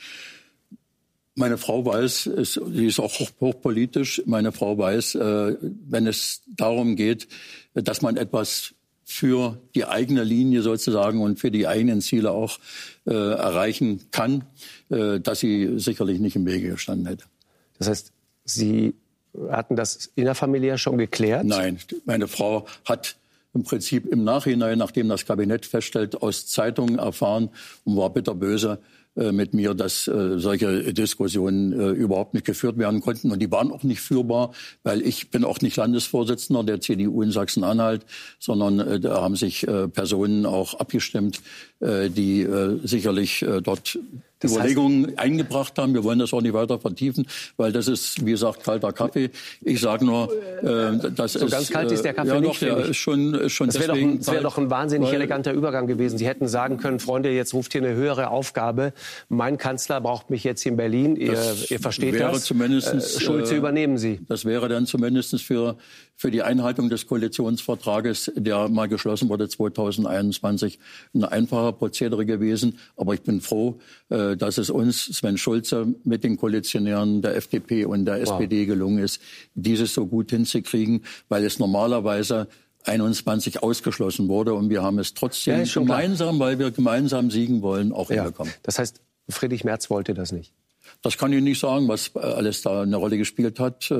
Meine Frau weiß, sie ist auch hochpolitisch, meine Frau weiß, wenn es darum geht, dass man etwas für die eigene Linie sozusagen und für die eigenen Ziele auch erreichen kann, dass sie sicherlich nicht im Wege gestanden hätte. Das heißt, Sie hatten das innerfamiliär schon geklärt? Nein, meine Frau hat im Prinzip im Nachhinein, nachdem das Kabinett feststellt, aus Zeitungen erfahren und war bitterböse mit mir, dass solche Diskussionen überhaupt nicht geführt werden konnten. Und die waren auch nicht führbar, weil ich bin auch nicht Landesvorsitzender der CDU in Sachsen-Anhalt, sondern da haben sich Personen auch abgestimmt, die sicherlich dort Überlegungen eingebracht haben. Wir wollen das auch nicht weiter vertiefen, weil das ist, wie gesagt, kalter Kaffee. Ich sage nur, das so ist... ganz kalt ist der Kaffee ja, nicht, doch, der ist schon das wäre doch ein wahnsinnig eleganter Übergang gewesen. Sie hätten sagen können, Freunde, jetzt ruft hier eine höhere Aufgabe. Mein Kanzler braucht mich jetzt in Berlin. Ihr versteht das. Schulze, übernehmen Sie. Das wäre dann zumindest für die Einhaltung des Koalitionsvertrages, der mal geschlossen wurde 2021, ein einfacher Prozedere gewesen. Aber ich bin froh, dass es uns, Sven Schulze, mit den Koalitionären der FDP und der SPD gelungen ist, dieses so gut hinzukriegen, weil es normalerweise 21 ausgeschlossen wurde. Und wir haben es trotzdem gemeinsam, weil wir gemeinsam siegen wollen, auch hinbekommen. Das heißt, Friedrich Merz wollte das nicht? Das kann ich nicht sagen, was alles da eine Rolle gespielt hat.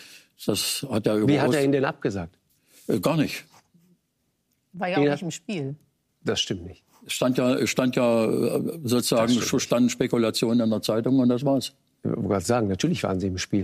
Das hat er Wie hat er Ihnen denn abgesagt? Gar nicht. War ja auch nicht im Spiel. Das stimmt nicht. Stand ja sozusagen, standen Spekulationen in der Zeitung und das war's. Ich wollte gerade sagen, natürlich waren Sie im Spiel.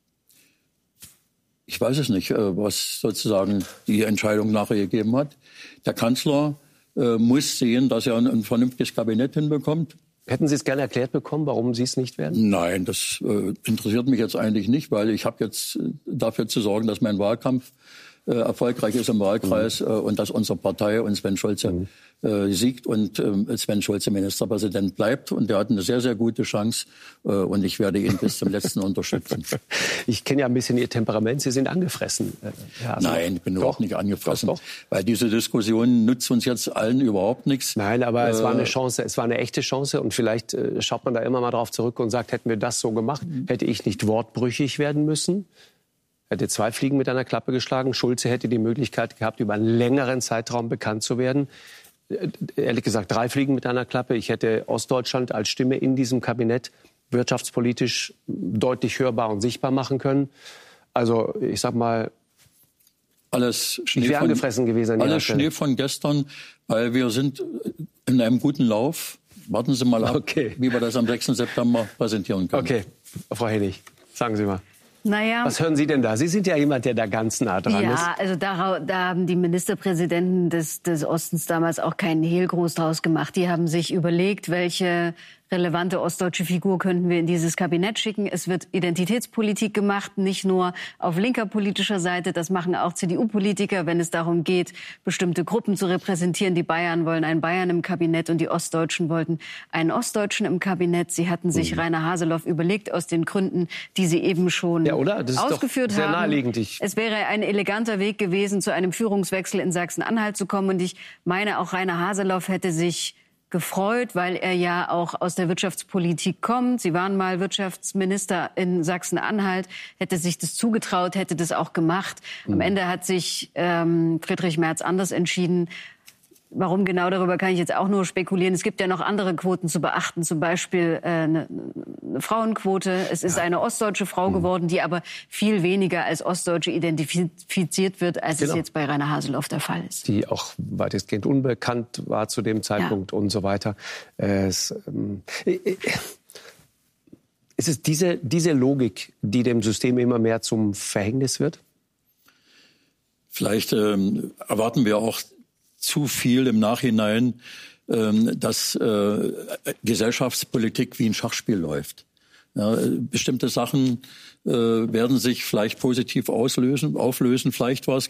Ich weiß es nicht, was sozusagen die Entscheidung nachher gegeben hat. Der Kanzler muss sehen, dass er ein vernünftiges Kabinett hinbekommt. Hätten Sie es gerne erklärt bekommen, warum Sie es nicht werden? Nein, das interessiert mich jetzt eigentlich nicht, weil ich habe jetzt dafür zu sorgen, dass mein Wahlkampf erfolgreich ist im Wahlkreis und dass unsere Partei und Sven Schulze siegt und Sven Schulze Ministerpräsident bleibt. Und er hat eine sehr, sehr gute Chance und ich werde ihn bis zum Letzten unterstützen. Ich kenne ja ein bisschen Ihr Temperament. Sie sind angefressen. Nein, ich bin überhaupt nicht angefressen. Doch. Weil diese Diskussion nützt uns jetzt allen überhaupt nichts. Nein, aber es war eine Chance, es war eine echte Chance. Und vielleicht schaut man da immer mal drauf zurück und sagt, hätten wir das so gemacht, hätte ich nicht wortbrüchig werden müssen. Hätte 2 Fliegen mit einer Klappe geschlagen. Schulze hätte die Möglichkeit gehabt, über einen längeren Zeitraum bekannt zu werden. Ehrlich gesagt, 3 Fliegen mit einer Klappe. Ich hätte Ostdeutschland als Stimme in diesem Kabinett wirtschaftspolitisch deutlich hörbar und sichtbar machen können. Also ich sag mal, alles Schnee ich wäre angefressen gewesen. Alles Schnee von gestern, weil wir sind in einem guten Lauf. Warten Sie mal ab, wie wir das am 6. September präsentieren können. Okay, Frau Hennig, sagen Sie mal. Naja. Was hören Sie denn da? Sie sind ja jemand, der da ganz nah dran ist. Ja, also da haben die Ministerpräsidenten des Ostens damals auch keinen Hehl groß draus gemacht. Die haben sich überlegt, welche relevante ostdeutsche Figur könnten wir in dieses Kabinett schicken. Es wird Identitätspolitik gemacht, nicht nur auf linker politischer Seite. Das machen auch CDU-Politiker, wenn es darum geht, bestimmte Gruppen zu repräsentieren. Die Bayern wollen einen Bayern im Kabinett und die Ostdeutschen wollten einen Ostdeutschen im Kabinett. Sie hatten sich Rainer Haseloff überlegt, aus den Gründen, die Sie eben schon ausgeführt haben. Sehr naheliegend. Es wäre ein eleganter Weg gewesen, zu einem Führungswechsel in Sachsen-Anhalt zu kommen. Und ich meine, auch Rainer Haseloff hätte sich gefreut, weil er ja auch aus der Wirtschaftspolitik kommt. Sie waren mal Wirtschaftsminister in Sachsen-Anhalt, hätte sich das zugetraut, hätte das auch gemacht. Am Ende hat sich Friedrich Merz anders entschieden. Warum genau, darüber kann ich jetzt auch nur spekulieren. Es gibt ja noch andere Quoten zu beachten, zum Beispiel eine Frauenquote. Es ist eine ostdeutsche Frau geworden, die aber viel weniger als Ostdeutsche identifiziert wird, als es jetzt bei Rainer Haseloff der Fall ist. Die auch weitestgehend unbekannt war zu dem Zeitpunkt und so weiter. Ist es diese Logik, die dem System immer mehr zum Verhängnis wird? Vielleicht erwarten wir auch zu viel im Nachhinein, dass Gesellschaftspolitik wie ein Schachspiel läuft. Ja, bestimmte Sachen werden sich vielleicht positiv auflösen. Vielleicht war es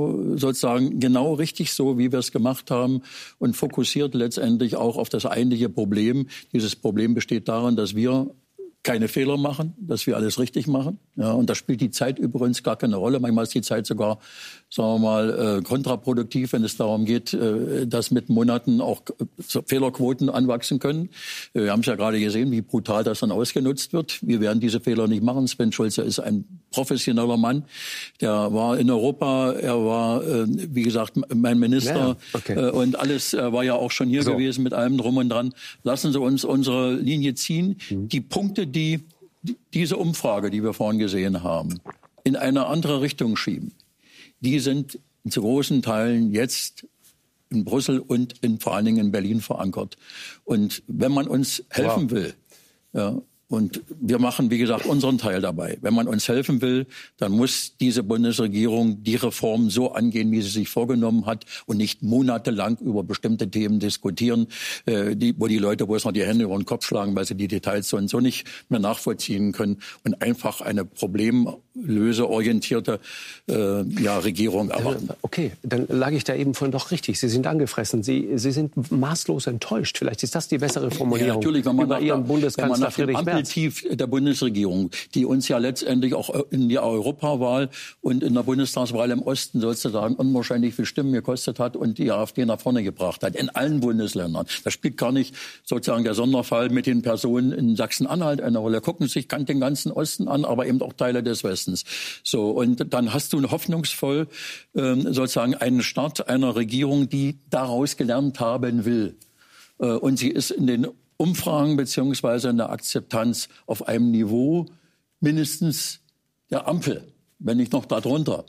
genau richtig so, wie wir es gemacht haben und fokussiert letztendlich auch auf das eigentliche Problem. Dieses Problem besteht darin, dass wir keine Fehler machen, dass wir alles richtig machen. Ja, und da spielt die Zeit übrigens gar keine Rolle. Manchmal ist die Zeit sogar, sagen wir mal, kontraproduktiv, wenn es darum geht, dass mit Monaten auch Fehlerquoten anwachsen können. Wir haben es ja gerade gesehen, wie brutal das dann ausgenutzt wird. Wir werden diese Fehler nicht machen. Sven Schulze ist ein professioneller Mann. Der war in Europa, er war, wie gesagt, mein Minister. Ja, okay. Und alles war ja auch schon hier gewesen mit allem drum und dran. Lassen Sie uns unsere Linie ziehen. Die Punkte, die diese Umfrage, die wir vorhin gesehen haben, in eine andere Richtung schieben, die sind zu großen Teilen jetzt in Brüssel und vor allen Dingen in Berlin verankert. Und wenn man uns helfen will, ja, und wir machen, wie gesagt, unseren Teil dabei. Wenn man uns helfen will, dann muss diese Bundesregierung die Reform so angehen, wie sie sich vorgenommen hat und nicht monatelang über bestimmte Themen diskutieren, wo die Leute bloß noch die Hände über den Kopf schlagen, weil sie die Details so und so nicht mehr nachvollziehen können und einfach eine problemlöseorientierte Regierung erwarten. Okay, dann lag ich da eben vorhin doch richtig. Sie sind angefressen. Sie sind maßlos enttäuscht. Vielleicht ist das die bessere Formulierung. Ja, natürlich, wenn man über Ihren Bundeskanzler Friedrich Merz. Der Bundesregierung, die uns ja letztendlich auch in der Europawahl und in der Bundestagswahl im Osten sozusagen unwahrscheinlich viel Stimmen gekostet hat und die AfD nach vorne gebracht hat, in allen Bundesländern. Da spielt gar nicht sozusagen der Sonderfall mit den Personen in Sachsen-Anhalt eine Rolle. Gucken Sie sich den ganzen Osten an, aber eben auch Teile des Westens. So, und dann hast du hoffnungsvoll sozusagen einen Start einer Regierung, die daraus gelernt haben will. Und sie ist in den Umfragen beziehungsweise in der Akzeptanz auf einem Niveau mindestens der Ampel, wenn nicht noch darunter.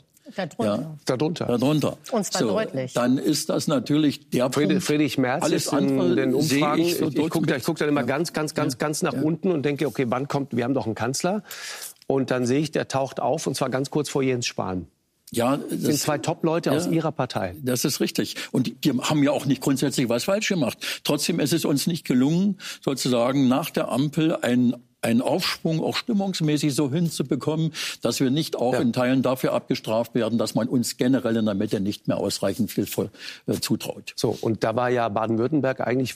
Darunter. Und zwar deutlich. Dann ist das natürlich der Punkt. Friedrich Merz alles ist in den Umfragen. Ich gucke dann immer ganz nach unten und denke, okay, wann kommt, wir haben doch einen Kanzler. Und dann sehe ich, der taucht auf und zwar ganz kurz vor Jens Spahn. Ja, das sind zwei Top-Leute aus Ihrer Partei. Das ist richtig. Und die haben ja auch nicht grundsätzlich was falsch gemacht. Trotzdem ist es uns nicht gelungen, sozusagen nach der Ampel einen Aufschwung auch stimmungsmäßig so hinzubekommen, dass wir nicht auch in Teilen dafür abgestraft werden, dass man uns generell in der Mitte nicht mehr ausreichend viel zutraut. So, und da war ja Baden-Württemberg, eigentlich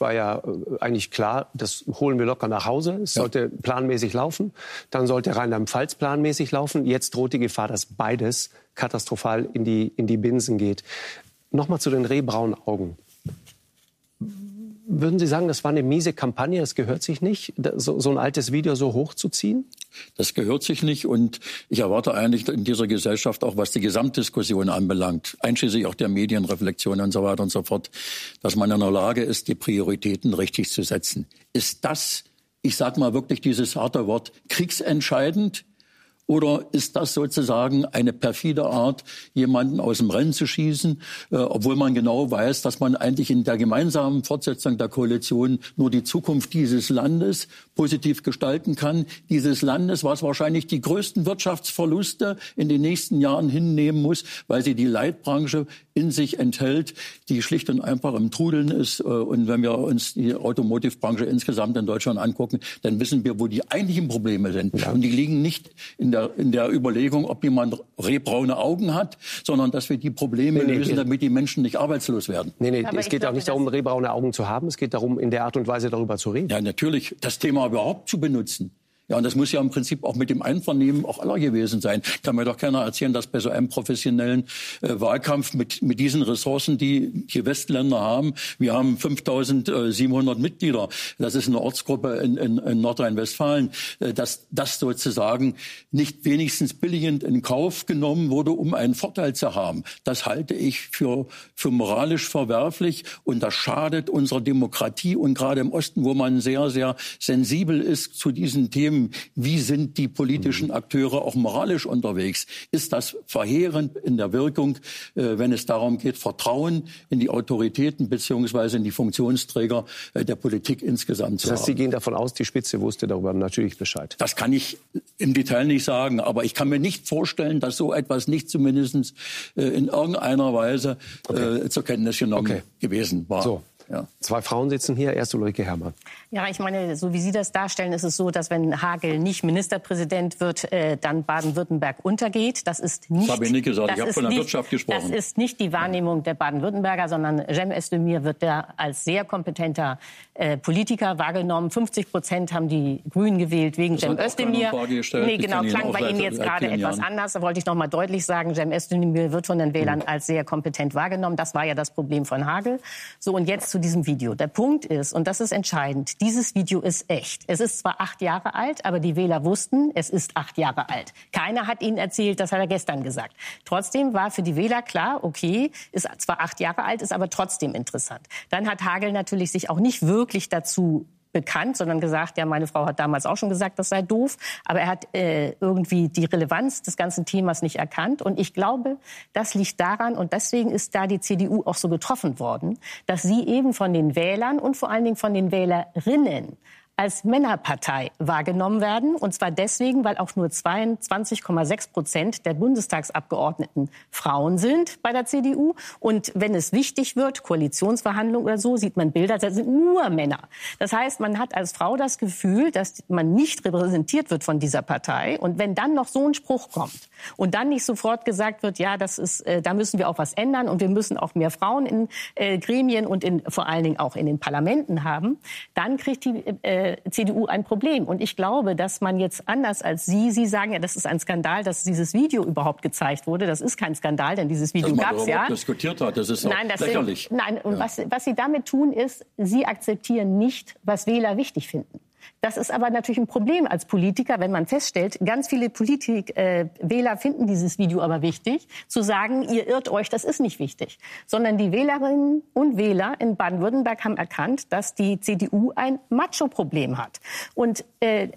klar, das holen wir locker nach Hause. Es sollte planmäßig laufen. Dann sollte Rheinland-Pfalz planmäßig laufen. Jetzt droht die Gefahr, dass beides katastrophal in die Binsen geht. Nochmal zu den rehbraunen Augen. Würden Sie sagen, das war eine miese Kampagne, das gehört sich nicht, so ein altes Video so hochzuziehen? Das gehört sich nicht und ich erwarte eigentlich in dieser Gesellschaft auch, was die Gesamtdiskussion anbelangt, einschließlich auch der Medienreflexion und so weiter und so fort, dass man in der Lage ist, die Prioritäten richtig zu setzen. Ist das, ich sag mal wirklich dieses harte Wort, kriegsentscheidend? Oder ist das sozusagen eine perfide Art, jemanden aus dem Rennen zu schießen, obwohl man genau weiß, dass man eigentlich in der gemeinsamen Fortsetzung der Koalition nur die Zukunft dieses Landes positiv gestalten kann. Dieses Landes, was wahrscheinlich die größten Wirtschaftsverluste in den nächsten Jahren hinnehmen muss, weil sie die Leitbranche in sich enthält, die schlicht und einfach im Trudeln ist. Und wenn wir uns die Automotive-Branche insgesamt in Deutschland angucken, dann wissen wir, wo die eigentlichen Probleme sind. Ja. Und die liegen nicht in der Überlegung, ob jemand rehbraune Augen hat, sondern dass wir die Probleme lösen, damit die Menschen nicht arbeitslos werden. Es geht auch nicht darum, rehbraune Augen zu haben. Es geht darum, in der Art und Weise darüber zu reden. Ja, natürlich, das Thema überhaupt zu benutzen. Ja, und das muss ja im Prinzip auch mit dem Einvernehmen auch aller gewesen sein. Kann mir doch keiner erzählen, dass bei so einem professionellen Wahlkampf mit diesen Ressourcen, die Westländer haben, wir haben 5.700 Mitglieder, das ist eine Ortsgruppe in Nordrhein-Westfalen, dass das sozusagen nicht wenigstens billigend in Kauf genommen wurde, um einen Vorteil zu haben. Das halte ich für moralisch verwerflich und das schadet unserer Demokratie und gerade im Osten, wo man sehr, sehr sensibel ist zu diesen Themen, bestimmen, wie sind die politischen Akteure auch moralisch unterwegs. Ist das verheerend in der Wirkung, wenn es darum geht, Vertrauen in die Autoritäten bzw. in die Funktionsträger der Politik insgesamt zu haben. Das heißt, Sie gehen davon aus, die Spitze wusste darüber natürlich Bescheid. Das kann ich im Detail nicht sagen, aber ich kann mir nicht vorstellen, dass so etwas nicht zumindest in irgendeiner Weise zur Kenntnis genommen gewesen war. So. Ja. 2 Frauen sitzen hier. Erst Ulrike Herrmann. Ja, ich meine, so wie Sie das darstellen, ist es so, dass wenn Hagel nicht Ministerpräsident wird, dann Baden-Württemberg untergeht. Das ist nicht. Das habe ich nicht gesagt. Ich habe von der Wirtschaft gesprochen. Das ist nicht die Wahrnehmung der Baden-Württemberger, sondern Cem Özdemir wird da als sehr kompetenter Politiker wahrgenommen. 50% haben die Grünen gewählt wegen Cem Özdemir. Nee, genau, klang bei Ihnen jetzt gerade etwas anders. Da wollte ich noch mal deutlich sagen, Cem Özdemir wird von den Wählern als sehr kompetent wahrgenommen. Das war ja das Problem von Hagel. So, und jetzt zu diesem Video. Der Punkt ist, und das ist entscheidend, dieses Video ist echt. Es ist zwar 8 Jahre alt, aber die Wähler wussten, es ist 8 Jahre alt. Keiner hat ihnen erzählt, das hat er gestern gesagt. Trotzdem war für die Wähler klar, okay, ist zwar 8 Jahre alt, ist aber trotzdem interessant. Dann hat Hagel natürlich sich auch nicht wirklich dazu bekannt, sondern gesagt, ja, meine Frau hat damals auch schon gesagt, das sei doof. Aber er hat irgendwie die Relevanz des ganzen Themas nicht erkannt. Und ich glaube, das liegt daran, und deswegen ist da die CDU auch so getroffen worden, dass sie eben von den Wählern und vor allen Dingen von den Wählerinnen als Männerpartei wahrgenommen werden. Und zwar deswegen, weil auch nur 22,6% der Bundestagsabgeordneten Frauen sind bei der CDU. Und wenn es wichtig wird, Koalitionsverhandlungen oder so, sieht man Bilder, da sind nur Männer. Das heißt, man hat als Frau das Gefühl, dass man nicht repräsentiert wird von dieser Partei. Und wenn dann noch so ein Spruch kommt und dann nicht sofort gesagt wird, ja, das ist, da müssen wir auch was ändern und wir müssen auch mehr Frauen in Gremien und vor allen Dingen auch in den Parlamenten haben, dann kriegt die CDU ein Problem. Und ich glaube, dass man jetzt anders als Sie sagen ja, das ist ein Skandal, dass dieses Video überhaupt gezeigt wurde. Das ist kein Skandal, denn dieses Video gab es ja. Diskutiert hat, das ist lächerlich. Und was Sie damit tun, ist, Sie akzeptieren nicht, was Wähler wichtig finden. Das ist aber natürlich ein Problem als Politiker, wenn man feststellt, ganz viele Wähler finden dieses Video aber wichtig, zu sagen, ihr irrt euch, das ist nicht wichtig. Sondern die Wählerinnen und Wähler in Baden-Württemberg haben erkannt, dass die CDU ein Macho-Problem hat. Und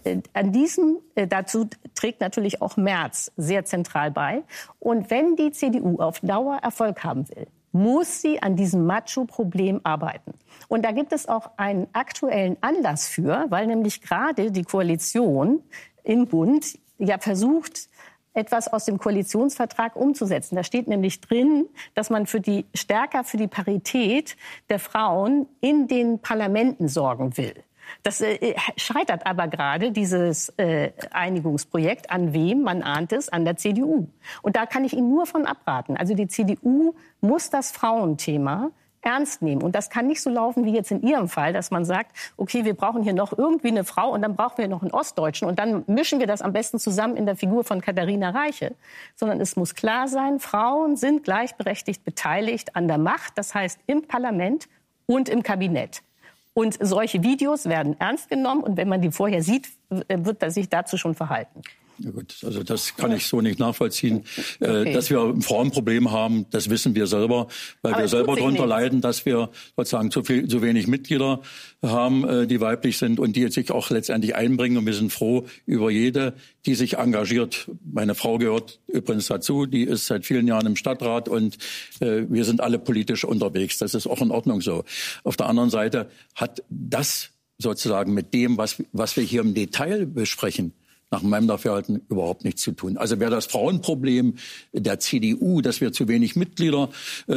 dazu trägt natürlich auch Merz sehr zentral bei. Und wenn die CDU auf Dauer Erfolg haben will, muss sie an diesem Macho-Problem arbeiten. Und da gibt es auch einen aktuellen Anlass für, weil nämlich gerade die Koalition im Bund ja versucht, etwas aus dem Koalitionsvertrag umzusetzen. Da steht nämlich drin, dass man stärker für die Parität der Frauen in den Parlamenten sorgen will. Das scheitert aber gerade, dieses Einigungsprojekt. An wem? Man ahnt es, an der CDU. Und da kann ich Ihnen nur von abraten. Also die CDU muss das Frauenthema ernst nehmen. Und das kann nicht so laufen wie jetzt in Ihrem Fall, dass man sagt, okay, wir brauchen hier noch irgendwie eine Frau und dann brauchen wir noch einen Ostdeutschen und dann mischen wir das am besten zusammen in der Figur von Katharina Reiche. Sondern es muss klar sein, Frauen sind gleichberechtigt beteiligt an der Macht, das heißt im Parlament und im Kabinett. Und solche Videos werden ernst genommen. Und wenn man die vorher sieht, wird er sich dazu schon verhalten. Ja gut, also das kann ich so nicht nachvollziehen. Okay. Dass wir ein Frauenproblem haben, das wissen wir selber, weil wir selber darunter leiden, dass wir sozusagen zu wenig Mitglieder haben, die weiblich sind und die sich auch letztendlich einbringen. Und wir sind froh über jede, die sich engagiert. Meine Frau gehört übrigens dazu, die ist seit vielen Jahren im Stadtrat und wir sind alle politisch unterwegs. Das ist auch in Ordnung so. Auf der anderen Seite hat das sozusagen mit dem, was wir hier im Detail besprechen, nach meinem Dafürhalten überhaupt nichts zu tun. Also wäre das Frauenproblem der CDU, dass wir zu wenig Mitglieder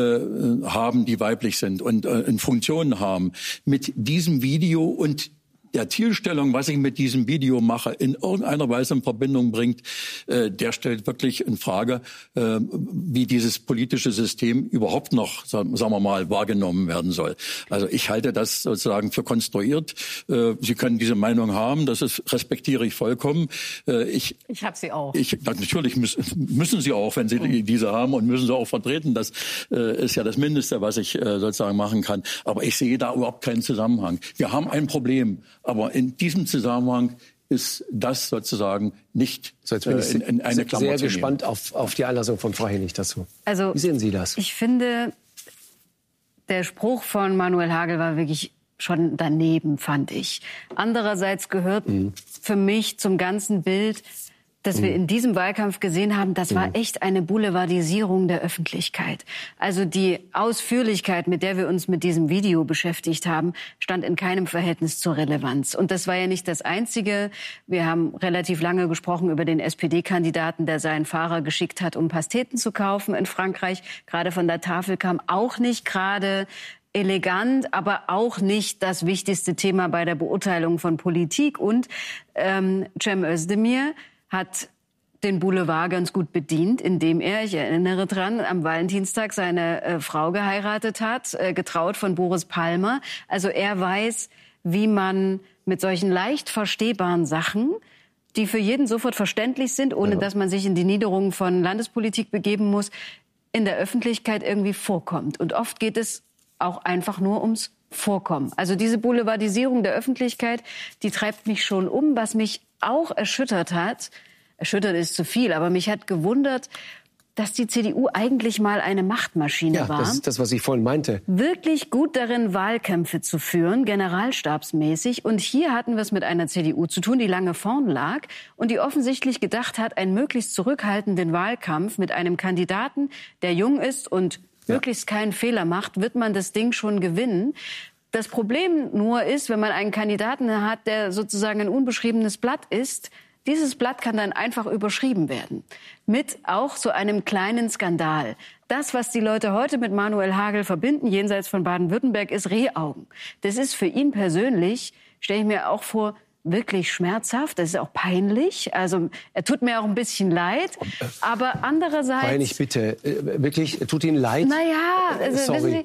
haben, die weiblich sind und in Funktionen haben, mit diesem Video und der Zielstellung, was ich mit diesem Video mache, in irgendeiner Weise in Verbindung bringt, der stellt wirklich in Frage, wie dieses politische System überhaupt noch, sagen wir mal, wahrgenommen werden soll. Also ich halte das sozusagen für konstruiert. Sie können diese Meinung haben, das respektiere ich vollkommen. Ich habe sie auch. Natürlich müssen Sie auch, wenn Sie diese haben und müssen Sie auch vertreten. Das ist ja das Mindeste, was ich sozusagen machen kann. Aber ich sehe da überhaupt keinen Zusammenhang. Wir haben ein Problem. Aber in diesem Zusammenhang ist das sozusagen nicht in eine Klammer zu nehmen. Sehr gespannt auf die Einlassung von Frau Hennig dazu. Also, wie sehen Sie das? Ich finde, der Spruch von Manuel Hagel war wirklich schon daneben, fand ich. Andererseits gehört für mich zum ganzen Bild, dass wir in diesem Wahlkampf gesehen haben, das war echt eine Boulevardisierung der Öffentlichkeit. Also die Ausführlichkeit, mit der wir uns mit diesem Video beschäftigt haben, stand in keinem Verhältnis zur Relevanz. Und das war ja nicht das Einzige. Wir haben relativ lange gesprochen über den SPD-Kandidaten, der seinen Fahrer geschickt hat, um Pasteten zu kaufen in Frankreich. Gerade von der Tafel kam auch nicht gerade elegant, aber auch nicht das wichtigste Thema bei der Beurteilung von Politik. Und Cem Özdemir hat den Boulevard ganz gut bedient, indem er, ich erinnere dran, am Valentinstag seine Frau geheiratet hat, getraut von Boris Palmer. Also er weiß, wie man mit solchen leicht verstehbaren Sachen, die für jeden sofort verständlich sind, ohne dass man sich in die Niederungen von Landespolitik begeben muss, in der Öffentlichkeit irgendwie vorkommt. Und oft geht es auch einfach nur ums Vorkommen. Also diese Boulevardisierung der Öffentlichkeit, die treibt mich schon um. Was mich auch erschüttert ist zu viel, aber mich hat gewundert, dass die CDU eigentlich mal eine Machtmaschine war. Ja, das ist das, was ich vorhin meinte. Wirklich gut darin, Wahlkämpfe zu führen, generalstabsmäßig. Und hier hatten wir es mit einer CDU zu tun, die lange vorn lag und die offensichtlich gedacht hat, einen möglichst zurückhaltenden Wahlkampf mit einem Kandidaten, der jung ist und möglichst keinen Fehler macht, wird man das Ding schon gewinnen. Das Problem nur ist, wenn man einen Kandidaten hat, der sozusagen ein unbeschriebenes Blatt ist, dieses Blatt kann dann einfach überschrieben werden. Mit auch so einem kleinen Skandal. Das, was die Leute heute mit Manuel Hagel verbinden, jenseits von Baden-Württemberg, ist Rehaugen. Das ist für ihn persönlich, stelle ich mir auch vor, wirklich schmerzhaft. Das ist auch peinlich. Also er tut mir auch ein bisschen leid. Aber andererseits... Peinlich, bitte. Wirklich, tut Ihnen leid? Naja, also, sorry.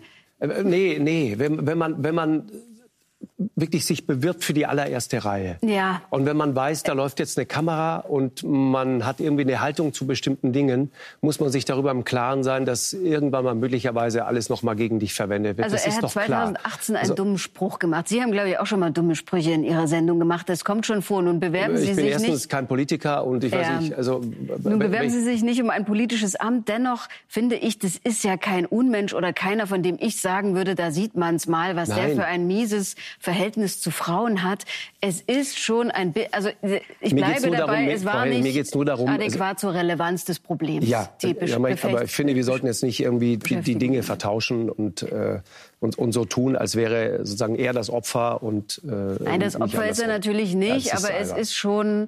Nee, wenn man wirklich sich bewirbt für die allererste Reihe. Ja. Und wenn man weiß, da läuft jetzt eine Kamera und man hat irgendwie eine Haltung zu bestimmten Dingen, muss man sich darüber im Klaren sein, dass irgendwann mal möglicherweise alles noch mal gegen dich verwendet wird. Also das er ist hat doch 2018 klar. einen dummen Spruch gemacht. Sie haben, glaube ich, auch schon mal dumme Sprüche in Ihrer Sendung gemacht. Das kommt schon vor. Nun bewerben Sie sich nicht. Ich bin erstens kein Politiker und ich weiß nicht... Also, nun bewerben Sie sich nicht um ein politisches Amt. Dennoch finde ich, das ist ja kein Unmensch oder keiner, von dem ich sagen würde, da sieht man es mal, was der für ein mieses Verhältnis zu Frauen hat. Es ist schon ein... Also ich bleibe dabei, es war nicht adäquat zur Relevanz des Problems. Ja, aber ich finde, wir sollten jetzt nicht irgendwie die Dinge vertauschen und so tun, als wäre sozusagen er das Opfer. Nein, das Opfer ist er natürlich nicht, aber es ist schon...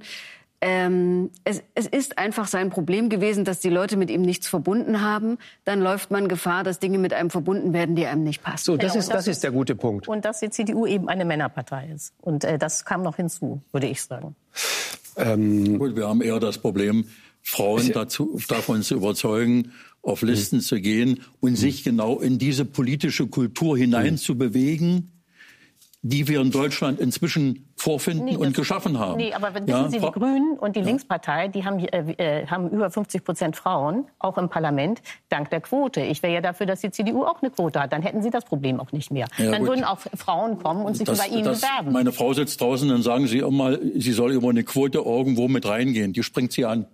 Es ist einfach sein Problem gewesen, dass die Leute mit ihm nichts verbunden haben. Dann läuft man Gefahr, dass Dinge mit einem verbunden werden, die einem nicht passen. So, das ist der gute Punkt. Und dass die CDU eben eine Männerpartei ist. Und das kam noch hinzu, würde ich sagen. Gut, wir haben eher das Problem, Frauen davon zu überzeugen, auf Listen zu gehen und sich genau in diese politische Kultur hineinzubewegen, die wir in Deutschland inzwischen vorfinden und geschaffen haben. Nee, aber wissen Sie, die Grünen und die Linkspartei, die haben über 50% Frauen, auch im Parlament, dank der Quote. Ich wäre ja dafür, dass die CDU auch eine Quote hat. Dann hätten sie das Problem auch nicht mehr. Ja, dann würden auch Frauen kommen und sich bei Ihnen bewerben. Meine Frau sitzt draußen, dann sagen Sie immer, sie soll über eine Quote irgendwo mit reingehen. Die springt sie an.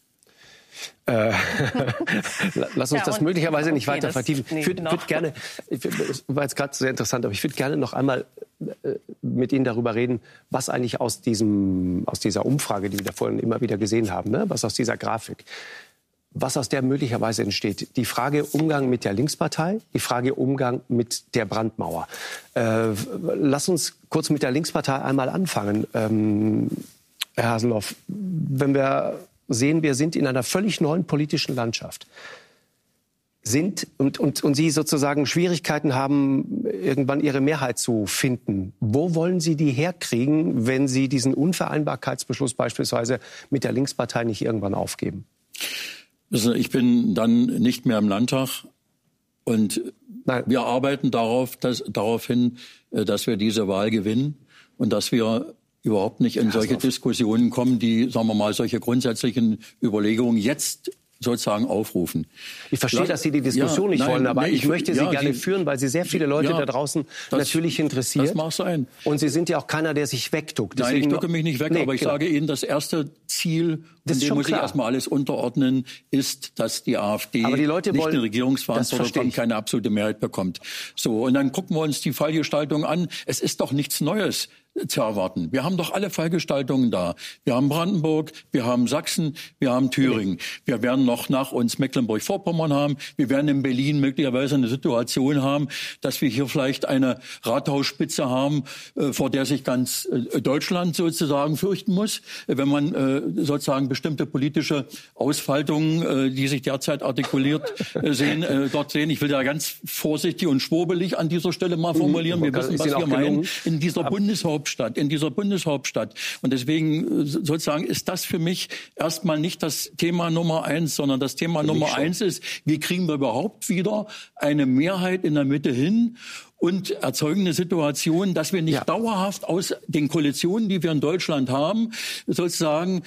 Lass uns das möglicherweise nicht weiter vertiefen. Ich würde gerne, war jetzt gerade sehr interessant, aber ich würde gerne noch einmal mit Ihnen darüber reden, was eigentlich aus dieser Umfrage, die wir da vorhin immer wieder gesehen haben, ne? Was aus dieser Grafik, was aus der möglicherweise entsteht. Die Frage Umgang mit der Linkspartei, die Frage Umgang mit der Brandmauer. Lass uns kurz mit der Linkspartei einmal anfangen. Herr Haseloff, wenn wir sehen, wir sind in einer völlig neuen politischen Landschaft. Und Sie sozusagen Schwierigkeiten haben, irgendwann Ihre Mehrheit zu finden. Wo wollen Sie die herkriegen, wenn Sie diesen Unvereinbarkeitsbeschluss beispielsweise mit der Linkspartei nicht irgendwann aufgeben? Also ich bin dann nicht mehr im Landtag und wir arbeiten darauf hin, dass wir diese Wahl gewinnen und dass wir überhaupt nicht in solche Diskussionen kommen, die, sagen wir mal, solche grundsätzlichen Überlegungen jetzt sozusagen aufrufen. Ich verstehe, dass Sie die Diskussion nicht wollen, aber ich möchte sie gerne führen, weil sie sehr viele Leute da draußen natürlich interessiert. Das mag sein. Und Sie sind ja auch keiner, der sich wegduckt. Nein, ich ducke mich nicht weg, aber ich sage Ihnen, das erste Ziel, und dem muss ich erstmal alles unterordnen, ist, dass die AfD nicht eine Regierungsverantwortung bekommt, keine absolute Mehrheit bekommt. So, und dann gucken wir uns die Fallgestaltung an. Es ist doch nichts Neues zu erwarten. Wir haben doch alle Fallgestaltungen da. Wir haben Brandenburg, wir haben Sachsen, wir haben Thüringen. Wir werden noch nach uns Mecklenburg-Vorpommern haben. Wir werden in Berlin möglicherweise eine Situation haben, dass wir hier vielleicht eine Rathausspitze haben, vor der sich ganz Deutschland sozusagen fürchten muss, wenn man sozusagen bestimmte politische Ausfaltungen, die sich derzeit artikuliert dort sehen. Ich will da ganz vorsichtig und schwurbelig an dieser Stelle mal formulieren. Wir wissen, was wir meinen in dieser Bundeshauptstadt. Und deswegen sozusagen ist das für mich erstmal nicht das Thema Nummer 1, sondern das Thema Nummer 1 ist, wie kriegen wir überhaupt wieder eine Mehrheit in der Mitte hin und erzeugen eine Situation, dass wir nicht dauerhaft aus den Koalitionen, die wir in Deutschland haben, sozusagen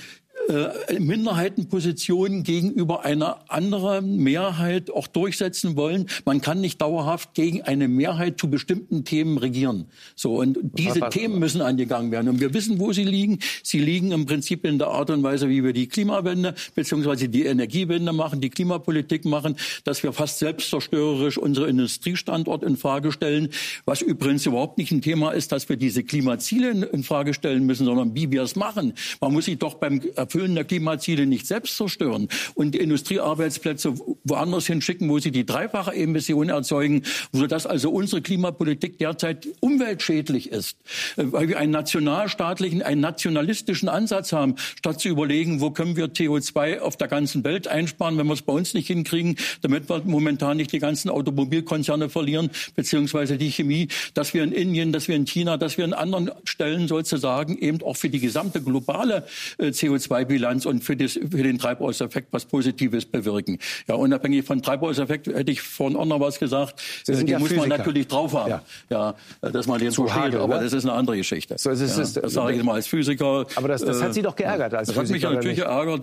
Minderheitenpositionen gegenüber einer anderen Mehrheit auch durchsetzen wollen. Man kann nicht dauerhaft gegen eine Mehrheit zu bestimmten Themen regieren. So, und diese Themen müssen angegangen werden. Und wir wissen, wo sie liegen. Sie liegen im Prinzip in der Art und Weise, wie wir die Klimawende bzw. die Energiewende machen, die Klimapolitik machen, dass wir fast selbstzerstörerisch unsere Industriestandort in Frage stellen. Was übrigens überhaupt nicht ein Thema ist, dass wir diese Klimaziele in Frage stellen müssen, sondern wie wir es machen. Man muss sich doch beim Erfüllen der Klimaziele nicht selbst zerstören und die Industriearbeitsplätze woanders hinschicken, wo sie die dreifache Emission erzeugen, sodass also unsere Klimapolitik derzeit umweltschädlich ist, weil wir einen nationalstaatlichen, einen nationalistischen Ansatz haben, statt zu überlegen, wo können wir CO2 auf der ganzen Welt einsparen, wenn wir es bei uns nicht hinkriegen, damit wir momentan nicht die ganzen Automobilkonzerne verlieren, beziehungsweise die Chemie, dass wir in Indien, dass wir in China, dass wir in anderen Stellen sozusagen eben auch für die gesamte globale CO2-Bilanz und für den Treibhauseffekt was Positives bewirken. Ja, unabhängig von Treibhauseffekt hätte ich vorhin auch noch was gesagt. Die muss man natürlich drauf haben. Ja, dass man den versteht, aber das ist eine andere Geschichte. So, das sage ich jetzt mal als Physiker. Aber das hat Sie doch geärgert als Physiker. Das hat mich natürlich geärgert,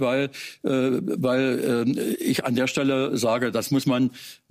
weil ich an der Stelle sage, das muss man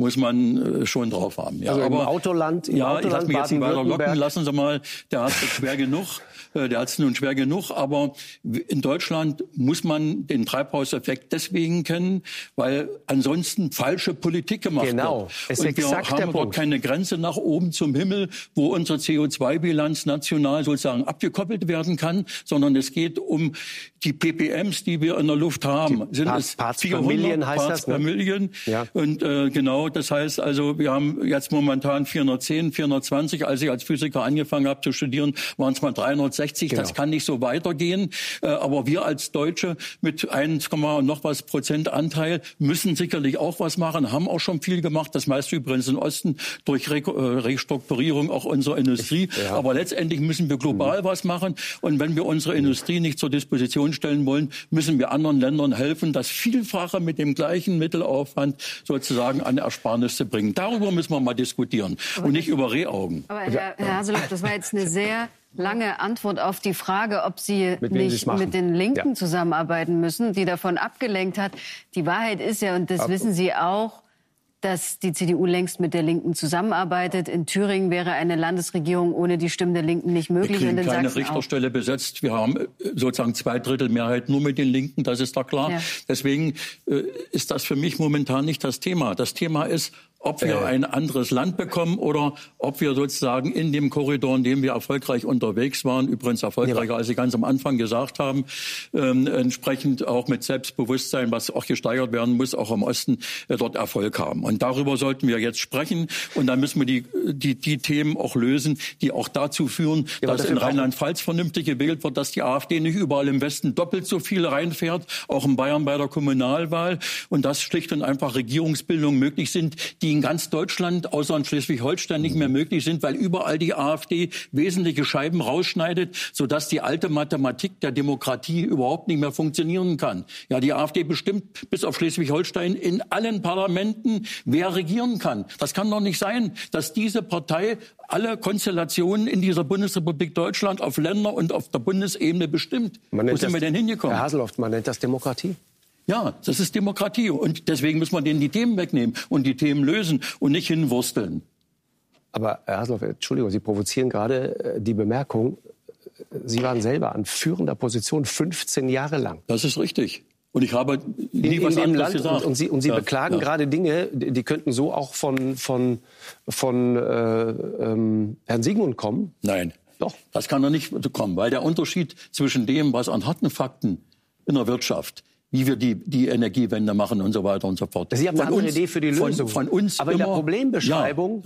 schon drauf haben. Ja, also aber im Autoland, ich lasse mich jetzt nicht weiter locken. Lassen Sie mal, der hat es schwer genug. Der hat es nun schwer genug, aber in Deutschland muss man den Treibhauseffekt deswegen kennen, weil ansonsten falsche Politik gemacht wird. Und wir haben dort keine Grenze nach oben zum Himmel, wo unsere CO2-Bilanz national sozusagen abgekoppelt werden kann, sondern es geht um die ppms, die wir in der Luft haben. Sind es 400 Parts per Million? Ja. Und genau, das heißt also, wir haben jetzt momentan 410, 420. Als ich als Physiker angefangen habe zu studieren, waren es mal 360. Genau. Das kann nicht so weitergehen. Aber wir als Deutsche mit 1, noch was Prozent Anteil müssen sicherlich auch was machen, haben auch schon viel gemacht. Das meiste übrigens im Osten durch Restrukturierung auch unserer Industrie. Aber letztendlich müssen wir global was machen. Und wenn wir unsere Industrie nicht zur Disposition stellen wollen, müssen wir anderen Ländern helfen, das Vielfache mit dem gleichen Mittelaufwand sozusagen an Ersparnis zu bringen. Darüber müssen wir mal diskutieren und nicht über Rehaugen. Aber Herr Haseloff, das war jetzt eine sehr lange Antwort auf die Frage, ob Sie nicht mit den Linken zusammenarbeiten müssen, die davon abgelenkt hat. Die Wahrheit ist ja, und das wissen Sie auch, dass die CDU längst mit der Linken zusammenarbeitet. In Thüringen wäre eine Landesregierung ohne die Stimmen der Linken nicht möglich. Wir kriegen keine Richterstelle besetzt. Wir haben sozusagen 2/3 Mehrheit nur mit den Linken, das ist doch klar. Ja. Deswegen ist das für mich momentan nicht das Thema. Das Thema ist, ob wir ein anderes Land bekommen oder ob wir sozusagen in dem Korridor, in dem wir erfolgreich unterwegs waren, übrigens erfolgreicher, als Sie ganz am Anfang gesagt haben, entsprechend auch mit Selbstbewusstsein, was auch gesteigert werden muss, auch im Osten, dort Erfolg haben. Und darüber sollten wir jetzt sprechen. Und dann müssen wir die Themen auch lösen, die auch dazu führen, dass in Rheinland-Pfalz vernünftig gewählt wird, dass die AfD nicht überall im Westen doppelt so viel reinfährt, auch in Bayern bei der Kommunalwahl. Und dass schlicht und einfach Regierungsbildungen möglich sind, die in ganz Deutschland, außer in Schleswig-Holstein, nicht mehr möglich sind, weil überall die AfD wesentliche Scheiben rausschneidet, sodass die alte Mathematik der Demokratie überhaupt nicht mehr funktionieren kann. Ja, die AfD bestimmt bis auf Schleswig-Holstein in allen Parlamenten, wer regieren kann. Das kann doch nicht sein, dass diese Partei alle Konstellationen in dieser Bundesrepublik Deutschland auf Länder- und auf der Bundesebene bestimmt. Wo sind wir denn hingekommen? Herr Haseloff, man nennt das Demokratie. Ja, das ist Demokratie. Und deswegen muss man denen die Themen wegnehmen und die Themen lösen und nicht hinwursteln. Aber Herr Haseloff, Entschuldigung, Sie provozieren gerade die Bemerkung, Sie waren selber an führender Position 15 Jahre lang. Das ist richtig. Und ich habe nie was anderes gesagt. Und Sie beklagen gerade Dinge, die könnten so auch von Herrn Sigmund kommen? Nein. Doch. Das kann doch nicht kommen, weil der Unterschied zwischen dem, was an harten Fakten in der Wirtschaft, wie wir die Energiewende machen und so weiter und so fort. Sie haben eine andere Idee für die Lösung. Von uns aber in der Problembeschreibung,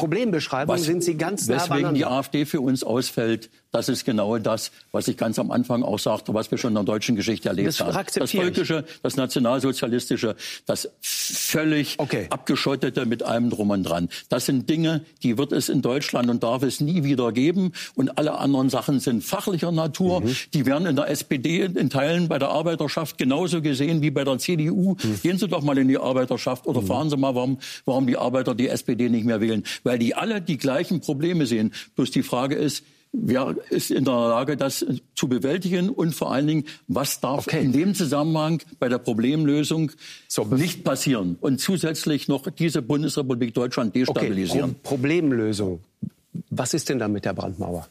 sind Sie ganz nah beieinander. Weswegen die AfD für uns ausfällt, das ist genau das, was ich ganz am Anfang auch sagte, was wir schon in der deutschen Geschichte erlebt haben. Das Völkische, das Nationalsozialistische, das völlig Abgeschottete mit allem Drum und Dran. Das sind Dinge, die wird es in Deutschland und darf es nie wieder geben. Und alle anderen Sachen sind fachlicher Natur. Die werden in der SPD in Teilen bei der Arbeiterschaft genauso gesehen wie bei der CDU. Gehen Sie doch mal in die Arbeiterschaft oder fahren Sie mal, warum die Arbeiter die SPD nicht mehr wählen. Weil die alle die gleichen Probleme sehen. Bloß die Frage ist, wer ist in der Lage, das zu bewältigen und vor allen Dingen, was darf in dem Zusammenhang bei der Problemlösung nicht passieren und zusätzlich noch diese Bundesrepublik Deutschland destabilisieren. Problemlösung. Was ist denn da mit der Brandmauer?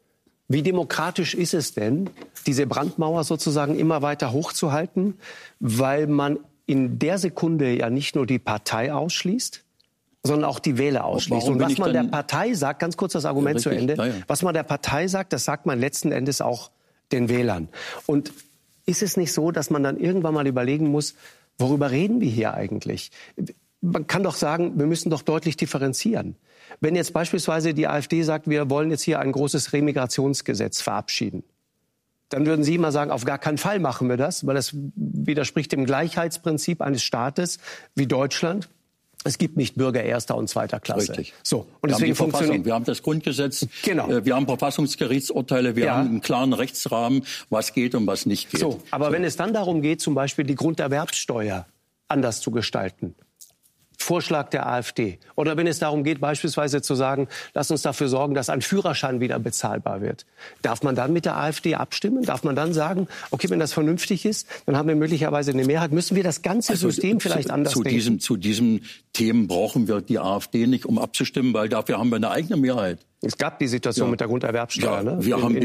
Wie demokratisch ist es denn, diese Brandmauer sozusagen immer weiter hochzuhalten, weil man in der Sekunde ja nicht nur die Partei ausschließt, sondern auch die Wähler ausschließt. Und was man der Partei sagt, ganz kurz das Argument zu Ende, was man der Partei sagt, das sagt man letzten Endes auch den Wählern. Und ist es nicht so, dass man dann irgendwann mal überlegen muss, worüber reden wir hier eigentlich? Man kann doch sagen, wir müssen doch deutlich differenzieren. Wenn jetzt beispielsweise die AfD sagt, wir wollen jetzt hier ein großes Remigrationsgesetz verabschieden, dann würden Sie immer sagen, auf gar keinen Fall machen wir das, weil das widerspricht dem Gleichheitsprinzip eines Staates wie Deutschland. Es gibt nicht Bürger erster und zweiter Klasse. Richtig. So. Und deswegen funktioniert. Wir haben das Grundgesetz. Genau. Wir haben Verfassungsgerichtsurteile. Wir haben einen klaren Rechtsrahmen, was geht und was nicht geht. So. Aber wenn es dann darum geht, zum Beispiel die Grunderwerbsteuer anders zu gestalten, Vorschlag der AfD. Oder wenn es darum geht, beispielsweise zu sagen, lass uns dafür sorgen, dass ein Führerschein wieder bezahlbar wird. Darf man dann mit der AfD abstimmen? Darf man dann sagen, okay, wenn das vernünftig ist, dann haben wir möglicherweise eine Mehrheit. Müssen wir das ganze System vielleicht anders denken? Zu diesen Themen brauchen wir die AfD nicht, um abzustimmen, weil dafür haben wir eine eigene Mehrheit. Es gab die Situation mit der Grunderwerbsteuer. Ja, ne?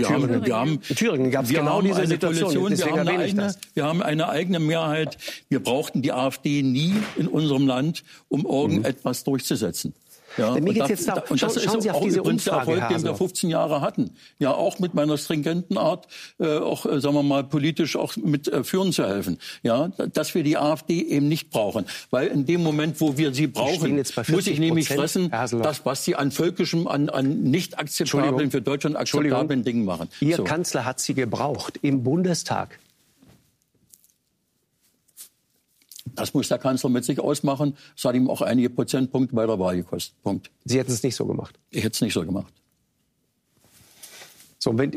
In Thüringen gab es genau diese Situation. Wir haben eine eigene Mehrheit. Wir brauchten die AfD nie in unserem Land, um irgendetwas durchzusetzen. Ja, mir geht's jetzt da, und das ist Sie auf auch diese übrigens der Erfolg, den wir 15 Jahre hatten. Ja, auch mit meiner stringenten Art, auch, sagen wir mal, politisch auch mit führen zu helfen. Ja, dass wir die AfD eben nicht brauchen. Weil in dem Moment, wo wir sie brauchen, muss ich nämlich fressen, das, was sie an völkischem, an nicht akzeptablen, für Deutschland akzeptablen Dingen machen. Ihr Kanzler hat sie gebraucht im Bundestag. Das muss der Kanzler mit sich ausmachen. Das hat ihm auch einige Prozentpunkte bei der Wahl gekostet. Punkt. Sie hätten es nicht so gemacht? Ich hätte es nicht so gemacht. So, wenn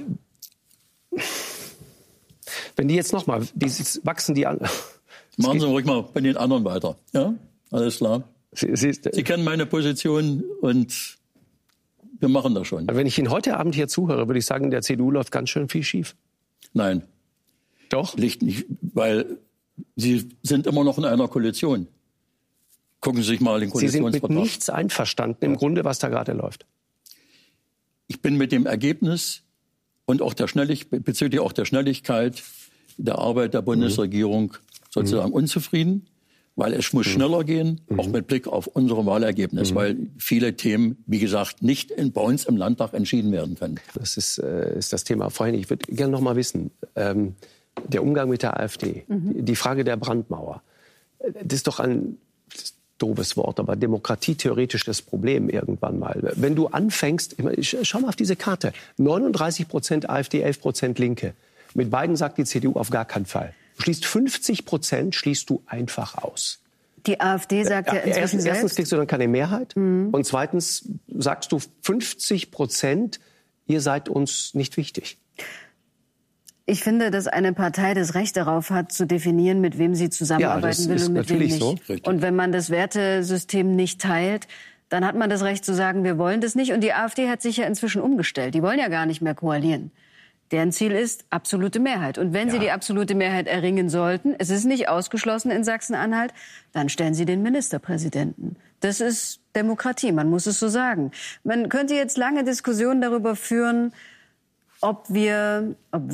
die jetzt nochmal, wachsen die an. Machen Sie ruhig mal bei den anderen weiter. Ja, alles klar. Sie kennen meine Position und wir machen das schon. Wenn ich Ihnen heute Abend hier zuhöre, würde ich sagen, in der CDU läuft ganz schön viel schief. Nein. Doch? Liegt nicht, weil Sie sind immer noch in einer Koalition. Gucken Sie sich mal den Koalitionsvertrag. Sie sind mit nichts einverstanden im Grunde, was da gerade läuft. Ich bin mit dem Ergebnis und auch bezüglich auch der Schnelligkeit der Arbeit der Bundesregierung sozusagen unzufrieden, weil es muss schneller gehen, auch mit Blick auf unser Wahlergebnis, weil viele Themen, wie gesagt, nicht bei uns im Landtag entschieden werden können. Das ist das Thema. Frau Hennig, ich würde gerne noch mal wissen, der Umgang mit der AfD, die Frage der Brandmauer, das ist doch ein doofes Wort, aber demokratietheoretisches Problem irgendwann mal. Wenn du anfängst, schau mal auf diese Karte, 39% AfD, 11% Linke. Mit beiden sagt die CDU auf gar keinen Fall. Du schließt 50%, schließt du einfach aus. Die AfD sagt ja inzwischen selbst... Erstens kriegst du dann keine Mehrheit und zweitens sagst du 50%, ihr seid uns nicht wichtig. Ich finde, dass eine Partei das Recht darauf hat, zu definieren, mit wem sie zusammenarbeiten will und mit wem nicht. So. Und wenn man das Wertesystem nicht teilt, dann hat man das Recht zu sagen, wir wollen das nicht. Und die AfD hat sich ja inzwischen umgestellt. Die wollen ja gar nicht mehr koalieren. Deren Ziel ist absolute Mehrheit. Und wenn sie die absolute Mehrheit erringen sollten, es ist nicht ausgeschlossen in Sachsen-Anhalt, dann stellen sie den Ministerpräsidenten. Das ist Demokratie, man muss es so sagen. Man könnte jetzt lange Diskussionen darüber führen, ob wir,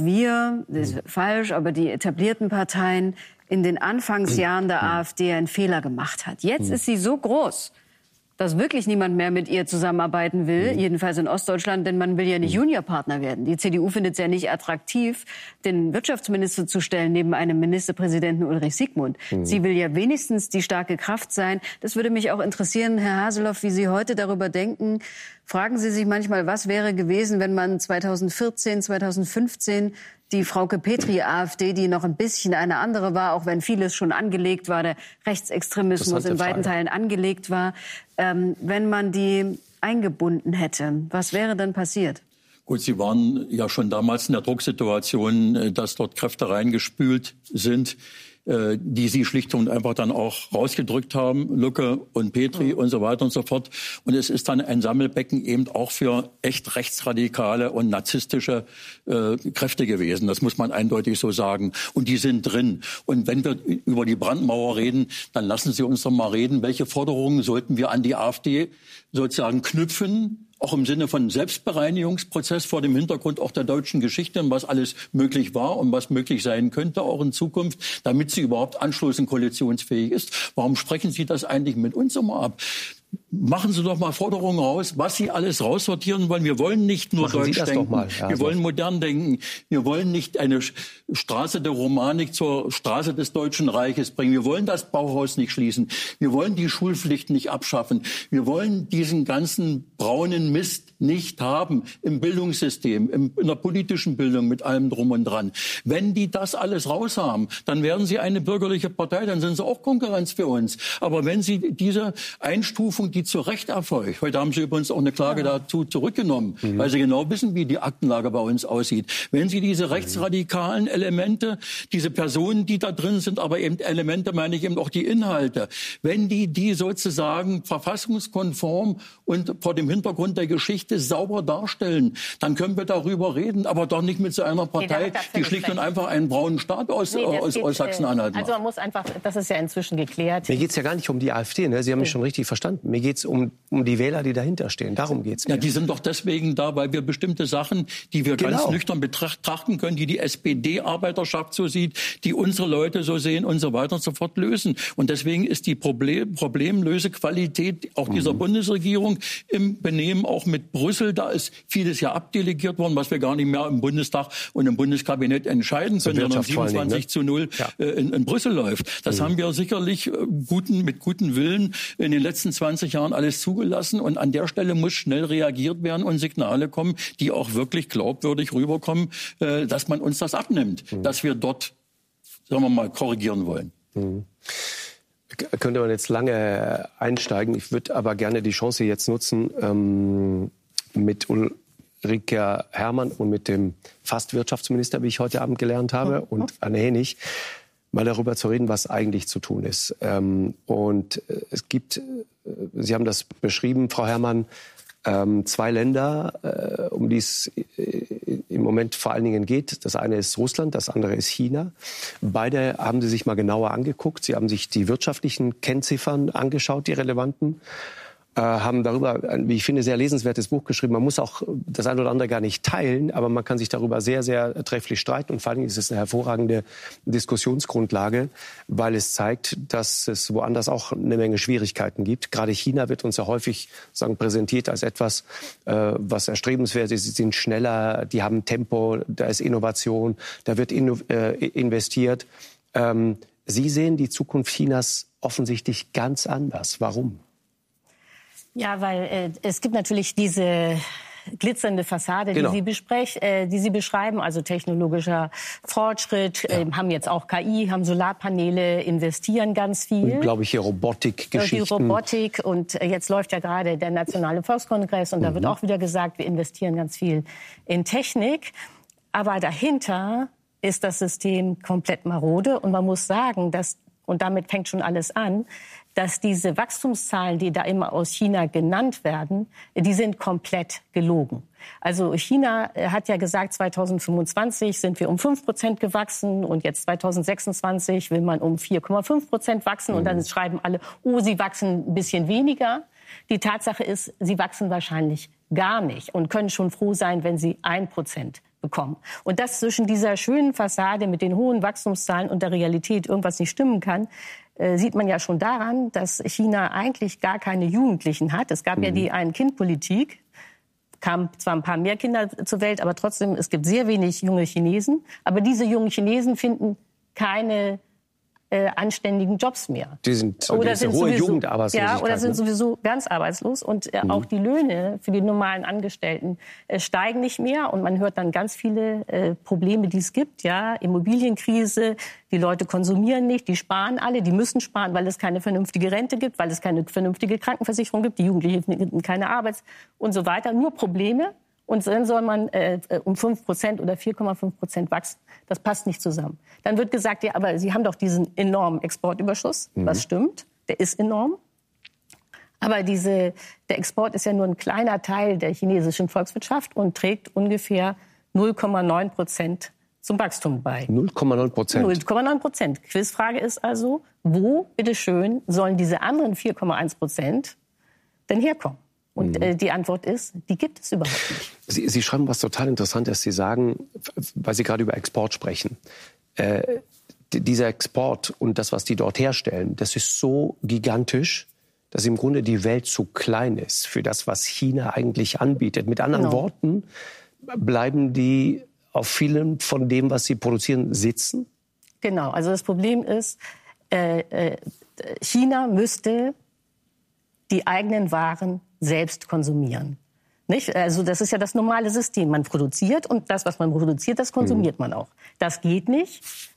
das ist falsch, aber die etablierten Parteien in den Anfangsjahren der AfD einen Fehler gemacht hat. Jetzt ist sie so groß, dass wirklich niemand mehr mit ihr zusammenarbeiten will, jedenfalls in Ostdeutschland, denn man will ja nicht Juniorpartner werden. Die CDU findet es ja nicht attraktiv, den Wirtschaftsminister zu stellen neben einem Ministerpräsidenten Ulrich Siegmund. Sie will ja wenigstens die starke Kraft sein. Das würde mich auch interessieren, Herr Haseloff, wie Sie heute darüber denken. Fragen Sie sich manchmal, was wäre gewesen, wenn man 2014, 2015 die Frauke Petry AfD, die noch ein bisschen eine andere war, auch wenn vieles schon angelegt war, der Rechtsextremismus in weiten Teilen angelegt war, wenn man die eingebunden hätte, was wäre dann passiert? Gut, Sie waren ja schon damals in der Drucksituation, dass dort Kräfte reingespült sind, die Sie schlicht und einfach dann auch rausgedrückt haben, Lucke und Petry und so weiter und so fort. Und es ist dann ein Sammelbecken eben auch für echt rechtsradikale und narzisstische Kräfte gewesen. Das muss man eindeutig so sagen. Und die sind drin. Und wenn wir über die Brandmauer reden, dann lassen Sie uns doch mal reden, welche Forderungen sollten wir an die AfD sozusagen knüpfen, auch im Sinne von Selbstbereinigungsprozess vor dem Hintergrund auch der deutschen Geschichte und was alles möglich war und was möglich sein könnte auch in Zukunft, damit sie überhaupt anschließend koalitionsfähig ist. Warum sprechen Sie das eigentlich mit uns immer ab? Machen Sie doch mal Forderungen raus, was Sie alles raussortieren wollen. Wir wollen nicht nur deutsch denken, wir wollen modern denken. Wir wollen nicht eine Straße der Romanik zur Straße des Deutschen Reiches bringen. Wir wollen das Bauhaus nicht schließen. Wir wollen die Schulpflicht nicht abschaffen. Wir wollen diesen ganzen braunen Mist nicht haben im Bildungssystem, in der politischen Bildung mit allem drum und dran. Wenn die das alles raus haben, dann werden sie eine bürgerliche Partei, dann sind sie auch Konkurrenz für uns. Aber wenn sie diese Einstufung, die zu Recht erfolgt, heute haben sie übrigens auch eine Klage dazu zurückgenommen, weil sie genau wissen, wie die Aktenlage bei uns aussieht. Wenn sie diese rechtsradikalen Elemente, diese Personen, die da drin sind, aber eben Elemente, meine ich eben auch die Inhalte, wenn die sozusagen verfassungskonform und vor dem Hintergrund der Geschichte sauber darstellen, dann können wir darüber reden, aber doch nicht mit so einer Partei, die schlicht und einfach einen braunen Staat aus Sachsen-Anhalt macht. Also man muss einfach, das ist ja inzwischen geklärt. Mir geht es ja gar nicht um die AfD, ne? Sie haben mich schon richtig verstanden. Mir geht es um die Wähler, die dahinter stehen. Darum geht es mir. Ja, die sind doch deswegen da, weil wir bestimmte Sachen, die wir ganz nüchtern betrachten können, die SPD-Arbeiterschaft so sieht, die unsere Leute so sehen und so weiter und so fort lösen. Und deswegen ist die Problemlösequalität auch dieser Bundesregierung im Benehmen auch mit Brüssel, da ist vieles ja abdelegiert worden, was wir gar nicht mehr im Bundestag und im Bundeskabinett entscheiden können, sondern 27:0 in Brüssel läuft. Das haben wir sicherlich mit gutem Willen in den letzten 20 Jahren alles zugelassen. Und an der Stelle muss schnell reagiert werden und Signale kommen, die auch wirklich glaubwürdig rüberkommen, dass man uns das abnimmt, dass wir dort, sagen wir mal, korrigieren wollen. Könnte man jetzt lange einsteigen. Ich würde aber gerne die Chance jetzt nutzen, mit Ulrike Herrmann und mit dem fast Wirtschaftsminister, wie ich heute Abend gelernt habe, und Anne Hennig, mal darüber zu reden, was eigentlich zu tun ist. Und es gibt, Sie haben das beschrieben, Frau Herrmann, zwei Länder, um die es im Moment vor allen Dingen geht. Das eine ist Russland, das andere ist China. Beide haben Sie sich mal genauer angeguckt. Sie haben sich die wirtschaftlichen Kennziffern angeschaut, die relevanten. Haben darüber, wie ich finde, sehr lesenswertes Buch geschrieben. Man muss auch das eine oder andere gar nicht teilen, aber man kann sich darüber sehr, sehr trefflich streiten. Und vor allen Dingen ist es eine hervorragende Diskussionsgrundlage, weil es zeigt, dass es woanders auch eine Menge Schwierigkeiten gibt. Gerade China wird uns ja häufig präsentiert als etwas, was erstrebenswert ist. Sie sind schneller, die haben Tempo, da ist Innovation, da wird investiert. Sie sehen die Zukunft Chinas offensichtlich ganz anders. Warum? Ja, weil es gibt natürlich diese glitzernde Fassade, die Sie beschreiben, also technologischer Fortschritt, haben jetzt auch KI, haben Solarpaneele, investieren ganz viel. Unglaubliche Robotikgeschichten. Die Robotik, und jetzt läuft ja gerade der Nationale Volkskongress und da wird auch wieder gesagt, wir investieren ganz viel in Technik, aber dahinter ist das System komplett marode und man muss sagen, dass, und damit fängt schon alles an, dass diese Wachstumszahlen, die da immer aus China genannt werden, die sind komplett gelogen. Also China hat ja gesagt, 2025 sind wir um 5% gewachsen und jetzt 2026 will man um 4,5% wachsen. Und dann schreiben alle, oh, sie wachsen ein bisschen weniger. Die Tatsache ist, sie wachsen wahrscheinlich gar nicht und können schon froh sein, wenn sie 1% bekommen. Und dass zwischen dieser schönen Fassade mit den hohen Wachstumszahlen und der Realität irgendwas nicht stimmen kann, sieht man ja schon daran, dass China eigentlich gar keine Jugendlichen hat. Es gab ja die Ein-Kind-Politik, kamen zwar ein paar mehr Kinder zur Welt, aber trotzdem, es gibt sehr wenig junge Chinesen. Aber diese jungen Chinesen finden keine anständigen Jobs mehr. Die sind hohe Jugendarbeitslosigkeit. Ja, oder sind sowieso ganz arbeitslos. Und auch die Löhne für die normalen Angestellten steigen nicht mehr. Und man hört dann ganz viele Probleme, die es gibt. Ja, Immobilienkrise, die Leute konsumieren nicht, die sparen alle, die müssen sparen, weil es keine vernünftige Rente gibt, weil es keine vernünftige Krankenversicherung gibt, die Jugendlichen finden keine Arbeit und so weiter. Nur Probleme. Und dann soll man um 5% oder 4,5% wachsen. Das passt nicht zusammen. Dann wird gesagt, ja, aber Sie haben doch diesen enormen Exportüberschuss. Was stimmt? Der ist enorm. Aber der Export ist ja nur ein kleiner Teil der chinesischen Volkswirtschaft und trägt ungefähr 0,9% zum Wachstum bei. 0,9%? 0,9%. Quizfrage ist also, wo, bitteschön, sollen diese anderen 4,1% denn herkommen? Und die Antwort ist, die gibt es überhaupt nicht. Sie schreiben was total Interessantes. Sie sagen, weil Sie gerade über Export sprechen, dieser Export und das, was die dort herstellen, das ist so gigantisch, dass im Grunde die Welt zu klein ist für das, was China eigentlich anbietet. Mit anderen Worten, bleiben die auf vielen von dem, was sie produzieren, sitzen? Genau. Also das Problem ist, China müsste die eigenen Waren selbst konsumieren. Nicht? Also das ist ja das normale System. Man produziert und das, was man produziert, das konsumiert man auch. Das geht nicht,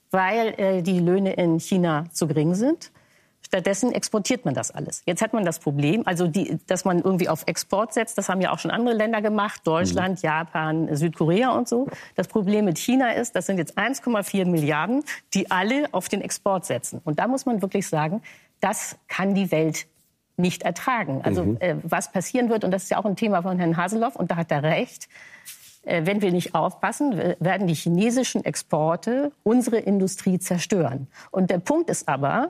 weil die Löhne in China zu gering sind. Stattdessen exportiert man das alles. Jetzt hat man das Problem, also dass man irgendwie auf Export setzt, das haben ja auch schon andere Länder gemacht, Deutschland, Japan, Südkorea und so. Das Problem mit China ist, das sind jetzt 1,4 Milliarden, die alle auf den Export setzen. Und da muss man wirklich sagen, das kann die Welt nicht ertragen. Also was passieren wird, und das ist ja auch ein Thema von Herrn Haseloff, und da hat er recht, wenn wir nicht aufpassen, werden die chinesischen Exporte unsere Industrie zerstören. Und der Punkt ist aber,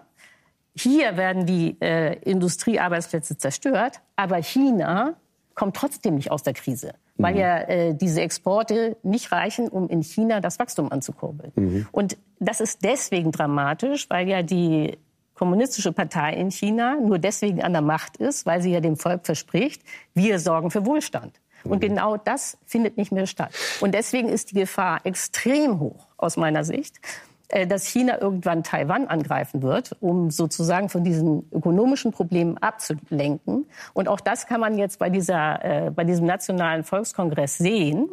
hier werden die Industriearbeitsplätze zerstört, aber China kommt trotzdem nicht aus der Krise, weil ja diese Exporte nicht reichen, um in China das Wachstum anzukurbeln. Und das ist deswegen dramatisch, weil ja die kommunistische Partei in China nur deswegen an der Macht ist, weil sie ja dem Volk verspricht, wir sorgen für Wohlstand. Und genau das findet nicht mehr statt. Und deswegen ist die Gefahr extrem hoch, aus meiner Sicht, dass China irgendwann Taiwan angreifen wird, um sozusagen von diesen ökonomischen Problemen abzulenken. Und auch das kann man jetzt bei diesem Nationalen Volkskongress sehen,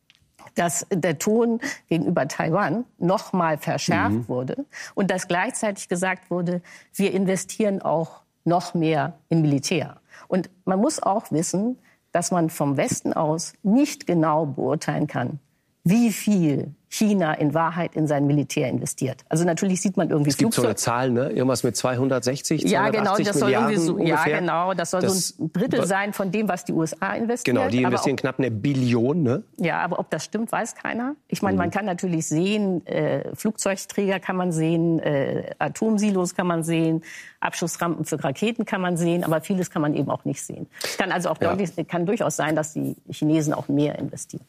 dass der Ton gegenüber Taiwan noch mal verschärft wurde und dass gleichzeitig gesagt wurde, wir investieren auch noch mehr im Militär. Und man muss auch wissen, dass man vom Westen aus nicht genau beurteilen kann, wie viel China in Wahrheit in sein Militär investiert. Also natürlich sieht man irgendwie Flugzeuge. Es gibt so eine Zahl, ne? Irgendwas mit 260, 280 ja, genau, das soll Milliarden irgendwie so, ungefähr. Ja, genau, das soll so ein Drittel sein von dem, was die USA investieren. Genau, die investieren knapp 1 Billion, ne? Ja, aber ob das stimmt, weiß keiner. Ich meine, man kann natürlich sehen, Flugzeugträger kann man sehen, Atomsilos kann man sehen, Abschussrampen für Raketen kann man sehen, aber vieles kann man eben auch nicht sehen. Es kann also auch kann durchaus sein, dass die Chinesen auch mehr investieren.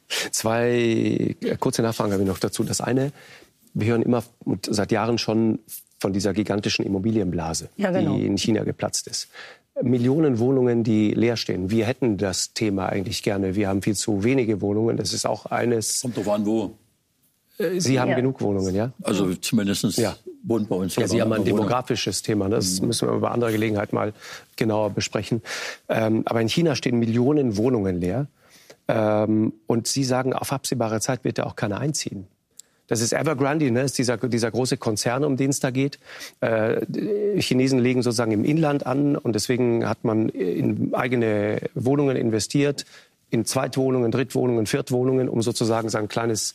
2 kurze Nachfragen habe ich noch dazu. Das eine, wir hören immer und seit Jahren schon von dieser gigantischen Immobilienblase, die in China geplatzt ist. Millionen Wohnungen, die leer stehen. Wir hätten das Thema eigentlich gerne. Wir haben viel zu wenige Wohnungen. Das ist auch eines... Kommt drauf an, wo. Sie haben genug Wohnungen, ja? Also zumindest wohnt bei uns. Ja, Sie haben ein demografisches Thema. Das müssen wir bei anderer Gelegenheit mal genauer besprechen. Aber in China stehen Millionen Wohnungen leer. Und Sie sagen, auf absehbare Zeit wird da auch keiner einziehen. Das ist Evergrande, ne? Ist dieser große Konzern, um den es da geht. Chinesen legen sozusagen im Inland an und deswegen hat man in eigene Wohnungen investiert, in Zweitwohnungen, Drittwohnungen, Viertwohnungen, um sozusagen sein kleines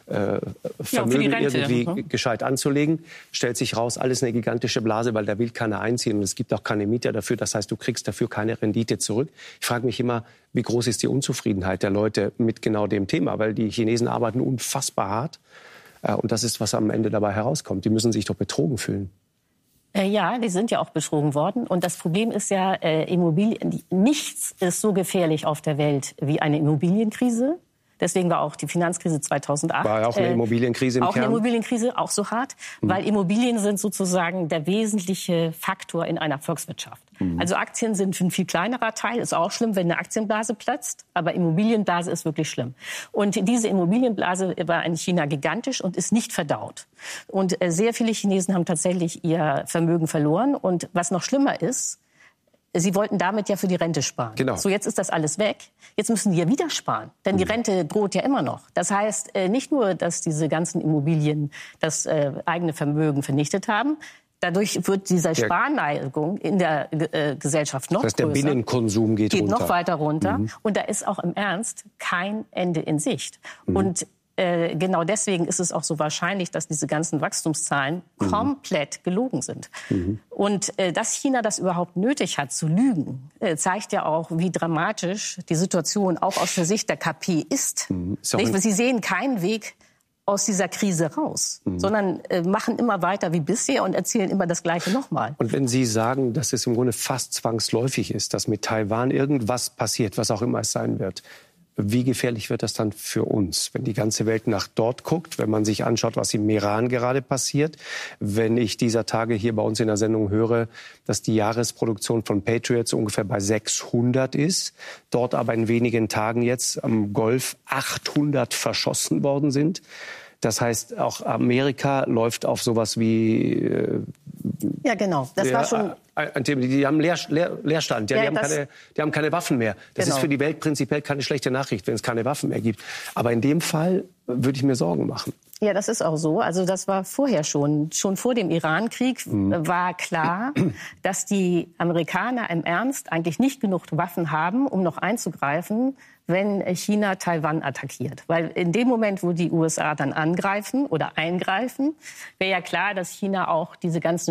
Vermögen irgendwie gescheit anzulegen. Stellt sich raus, alles eine gigantische Blase, weil da will keiner einziehen und es gibt auch keine Mieter dafür. Das heißt, du kriegst dafür keine Rendite zurück. Ich frage mich immer, wie groß ist die Unzufriedenheit der Leute mit genau dem Thema, weil die Chinesen arbeiten unfassbar hart und das ist, was am Ende dabei herauskommt. Die müssen sich doch betrogen fühlen. Ja, die sind ja auch betrogen worden. Und das Problem ist ja, Immobilien, nichts ist so gefährlich auf der Welt wie eine Immobilienkrise. Deswegen war auch die Finanzkrise 2008. War ja auch eine Immobilienkrise im Kern. Auch eine Immobilienkrise, auch so hart. Weil Immobilien sind sozusagen der wesentliche Faktor in einer Volkswirtschaft. Also Aktien sind ein viel kleinerer Teil. Ist auch schlimm, wenn eine Aktienblase platzt. Aber Immobilienblase ist wirklich schlimm. Und diese Immobilienblase war in China gigantisch und ist nicht verdaut. Und sehr viele Chinesen haben tatsächlich ihr Vermögen verloren. Und was noch schlimmer ist, sie wollten damit ja für die Rente sparen. Genau. So, jetzt ist das alles weg. Jetzt müssen die ja wieder sparen. Denn die Rente droht ja immer noch. Das heißt, nicht nur, dass diese ganzen Immobilien das eigene Vermögen vernichtet haben. Dadurch wird diese Sparneigung in der Gesellschaft noch größer. Der Binnenkonsum geht runter. Noch weiter runter. Und da ist auch im Ernst kein Ende in Sicht. Und genau deswegen ist es auch so wahrscheinlich, dass diese ganzen Wachstumszahlen komplett gelogen sind. Und dass China das überhaupt nötig hat, zu lügen, zeigt ja auch, wie dramatisch die Situation auch aus der Sicht der KP ist. Nicht? Sie sehen keinen Weg aus dieser Krise raus, sondern machen immer weiter wie bisher und erzählen immer das Gleiche nochmal. Und wenn Sie sagen, dass es im Grunde fast zwangsläufig ist, dass mit Taiwan irgendwas passiert, was auch immer es sein wird, wie gefährlich wird das dann für uns, wenn die ganze Welt nach dort guckt, wenn man sich anschaut, was im Iran gerade passiert, wenn ich dieser Tage hier bei uns in der Sendung höre, dass die Jahresproduktion von Patriots ungefähr bei 600 ist, dort aber in wenigen Tagen jetzt am Golf 800 verschossen worden sind. Das heißt, auch Amerika läuft auf sowas wie... ja, genau. Das war schon... Die haben Leerstand, ja, die haben keine Waffen mehr. Das ist für die Welt prinzipiell keine schlechte Nachricht, wenn es keine Waffen mehr gibt. Aber in dem Fall würde ich mir Sorgen machen. Ja, das ist auch so. Also das war vorher schon. Schon vor dem Irankrieg war klar, dass die Amerikaner im Ernst eigentlich nicht genug Waffen haben, um noch einzugreifen, wenn China Taiwan attackiert. Weil in dem Moment, wo die USA dann angreifen oder eingreifen, wäre ja klar, dass China auch diese ganzen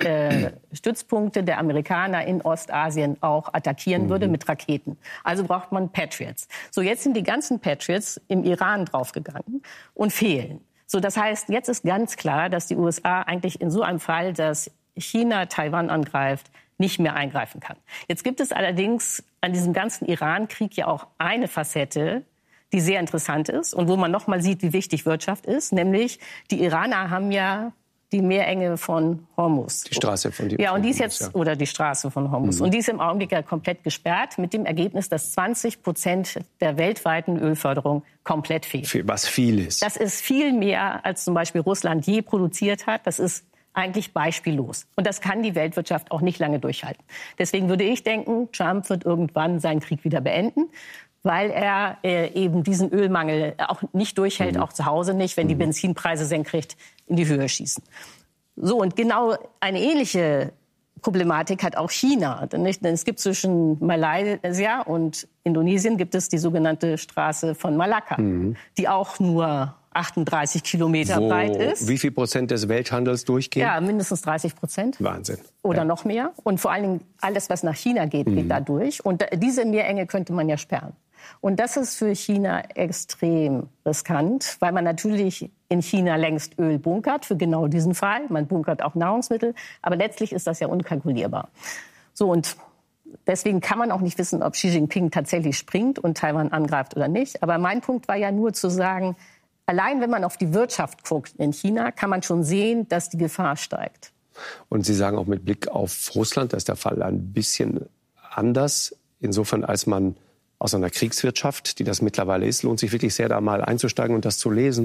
Stützpunkte der Amerikaner in Ostasien auch attackieren würde mit Raketen. Also braucht man Patriots. So, jetzt sind die ganzen Patriots im Iran draufgegangen und fehlen. So, das heißt, jetzt ist ganz klar, dass die USA eigentlich in so einem Fall, dass China Taiwan angreift, nicht mehr eingreifen kann. Jetzt gibt es allerdings an diesem ganzen Iran-Krieg ja auch eine Facette, die sehr interessant ist und wo man noch mal sieht, wie wichtig Wirtschaft ist, nämlich die Iraner haben ja die Meerenge von Hormuz. Die Straße von Ja, und die ist jetzt, oder die Straße von Hormuz. Und die ist im Augenblick ja komplett gesperrt, mit dem Ergebnis, dass 20% der weltweiten Ölförderung komplett fehlt. Was viel ist. Das ist viel mehr, als zum Beispiel Russland je produziert hat. Das ist eigentlich beispiellos. Und das kann die Weltwirtschaft auch nicht lange durchhalten. Deswegen würde ich denken, Trump wird irgendwann seinen Krieg wieder beenden, weil er eben diesen Ölmangel auch nicht durchhält, auch zu Hause nicht, wenn die Benzinpreise senkrecht in die Höhe schießen. So, und genau eine ähnliche Problematik hat auch China. Denn es gibt zwischen Malaysia und Indonesien gibt es die sogenannte Straße von Malakka, die auch nur 38 Kilometer breit ist. Wie viel Prozent des Welthandels durchgehen? Ja, mindestens 30%. Wahnsinn. Oder noch mehr. Und vor allen Dingen alles, was nach China geht, geht da durch. Und diese Meerenge könnte man ja sperren. Und das ist für China extrem riskant, weil man natürlich in China längst Öl bunkert, für genau diesen Fall. Man bunkert auch Nahrungsmittel. Aber letztlich ist das ja unkalkulierbar. So, und deswegen kann man auch nicht wissen, ob Xi Jinping tatsächlich springt und Taiwan angreift oder nicht. Aber mein Punkt war ja nur zu sagen, allein wenn man auf die Wirtschaft guckt in China, kann man schon sehen, dass die Gefahr steigt. Und Sie sagen auch mit Blick auf Russland, da ist der Fall ein bisschen anders. Insofern, als man aus einer Kriegswirtschaft, die das mittlerweile ist, lohnt sich wirklich sehr, da mal einzusteigen und das zu lesen.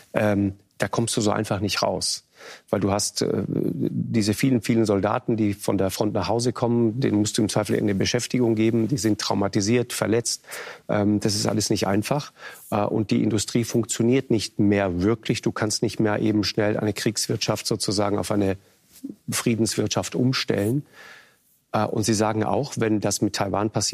Da kommst du so einfach nicht raus. Weil du hast diese vielen, vielen Soldaten, die von der Front nach Hause kommen, denen musst du im Zweifel eine Beschäftigung geben. Die sind traumatisiert, verletzt. Das ist alles nicht einfach. Und die Industrie funktioniert nicht mehr wirklich. Du kannst nicht mehr eben schnell eine Kriegswirtschaft sozusagen auf eine Friedenswirtschaft umstellen. Und Sie sagen auch, wenn das mit Taiwan passiert,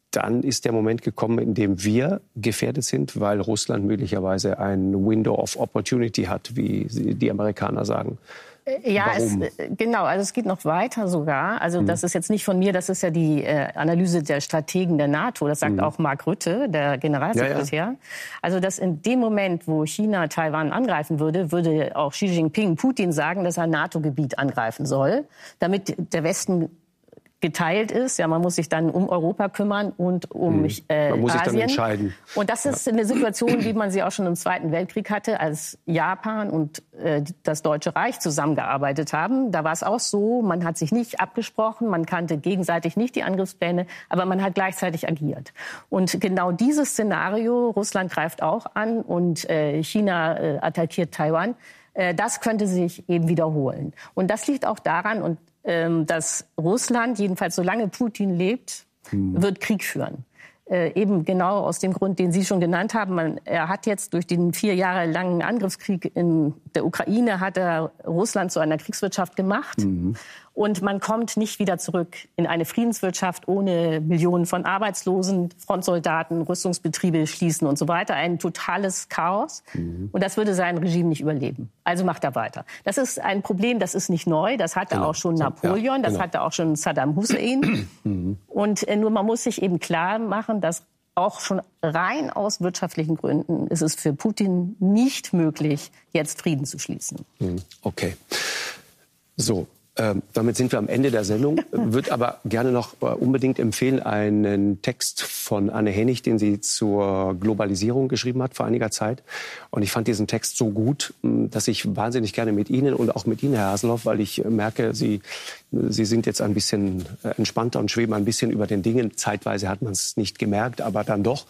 dann ist der Moment gekommen, in dem wir gefährdet sind, weil Russland möglicherweise ein Window of Opportunity hat, wie die Amerikaner sagen. Ja, genau. Also es geht noch weiter sogar. Also das ist jetzt nicht von mir, das ist ja die Analyse der Strategen der NATO. Das sagt auch Mark Rutte, der Generalsekretär. Ja. Also dass in dem Moment, wo China Taiwan angreifen würde, würde auch Xi Jinping Putin sagen, dass er NATO-Gebiet angreifen soll, damit der Westen geteilt ist. Ja, man muss sich dann um Europa kümmern und um man muss sich Asien. Dann entscheiden. Und das ist eine Situation, wie man sie auch schon im Zweiten Weltkrieg hatte, als Japan und das Deutsche Reich zusammengearbeitet haben. Da war es auch so, man hat sich nicht abgesprochen, man kannte gegenseitig nicht die Angriffspläne, aber man hat gleichzeitig agiert. Und genau dieses Szenario, Russland greift auch an und China attackiert Taiwan, das könnte sich eben wiederholen. Und das liegt auch daran, dass Russland, jedenfalls solange Putin lebt, wird Krieg führen. Eben genau aus dem Grund, den Sie schon genannt haben. Er hat jetzt durch den 4 Jahre langen Angriffskrieg in der Ukraine, hat er Russland zu einer Kriegswirtschaft gemacht. Und man kommt nicht wieder zurück in eine Friedenswirtschaft ohne Millionen von Arbeitslosen, Frontsoldaten, Rüstungsbetriebe schließen und so weiter. Ein totales Chaos. Und das würde sein Regime nicht überleben. Also macht er weiter. Das ist ein Problem, das ist nicht neu. Das hatte auch schon Napoleon, das hatte auch schon Saddam Hussein. Und nur man muss sich eben klar machen, dass auch schon rein aus wirtschaftlichen Gründen ist es für Putin nicht möglich, jetzt Frieden zu schließen. Okay. So. Damit sind wir am Ende der Sendung. Würde aber gerne noch unbedingt empfehlen, einen Text von Anne Hennig, den sie zur Globalisierung geschrieben hat vor einiger Zeit. Und ich fand diesen Text so gut, dass ich wahnsinnig gerne mit Ihnen und auch mit Ihnen, Herr Haseloff, weil ich merke, Sie sind jetzt ein bisschen entspannter und schweben ein bisschen über den Dingen. Zeitweise hat man es nicht gemerkt, aber dann doch.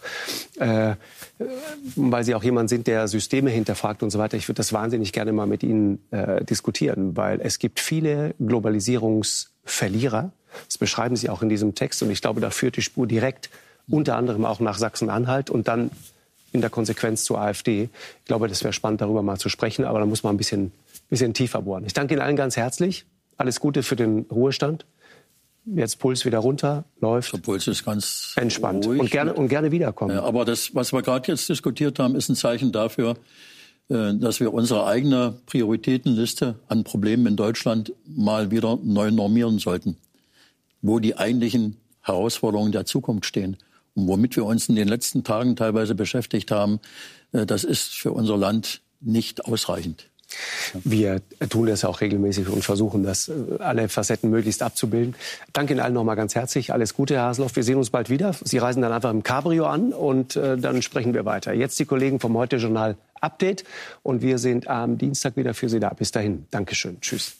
Weil Sie auch jemand sind, der Systeme hinterfragt und so weiter. Ich würde das wahnsinnig gerne mal mit Ihnen diskutieren, weil es gibt viele Globalisierungsverlierer. Das beschreiben Sie auch in diesem Text. Und ich glaube, da führt die Spur direkt unter anderem auch nach Sachsen-Anhalt und dann in der Konsequenz zur AfD. Ich glaube, das wäre spannend, darüber mal zu sprechen. Aber da muss man ein bisschen tiefer bohren. Ich danke Ihnen allen ganz herzlich. Alles Gute für den Ruhestand. Jetzt Puls wieder runter, läuft. Der Puls ist ganz entspannt. Ruhig. Und gerne wiederkommen. Ja, aber das, was wir gerade jetzt diskutiert haben, ist ein Zeichen dafür, dass wir unsere eigene Prioritätenliste an Problemen in Deutschland mal wieder neu normieren sollten. Wo die eigentlichen Herausforderungen der Zukunft stehen. Und womit wir uns in den letzten Tagen teilweise beschäftigt haben, das ist für unser Land nicht ausreichend. Wir tun das auch regelmäßig und versuchen, das alle Facetten möglichst abzubilden. Danke Ihnen allen noch mal ganz herzlich. Alles Gute, Herr Haseloff. Wir sehen uns bald wieder. Sie reisen dann einfach im Cabrio an und dann sprechen wir weiter. Jetzt die Kollegen vom Heute-Journal Update und wir sind am Dienstag wieder für Sie da. Bis dahin. Dankeschön. Tschüss.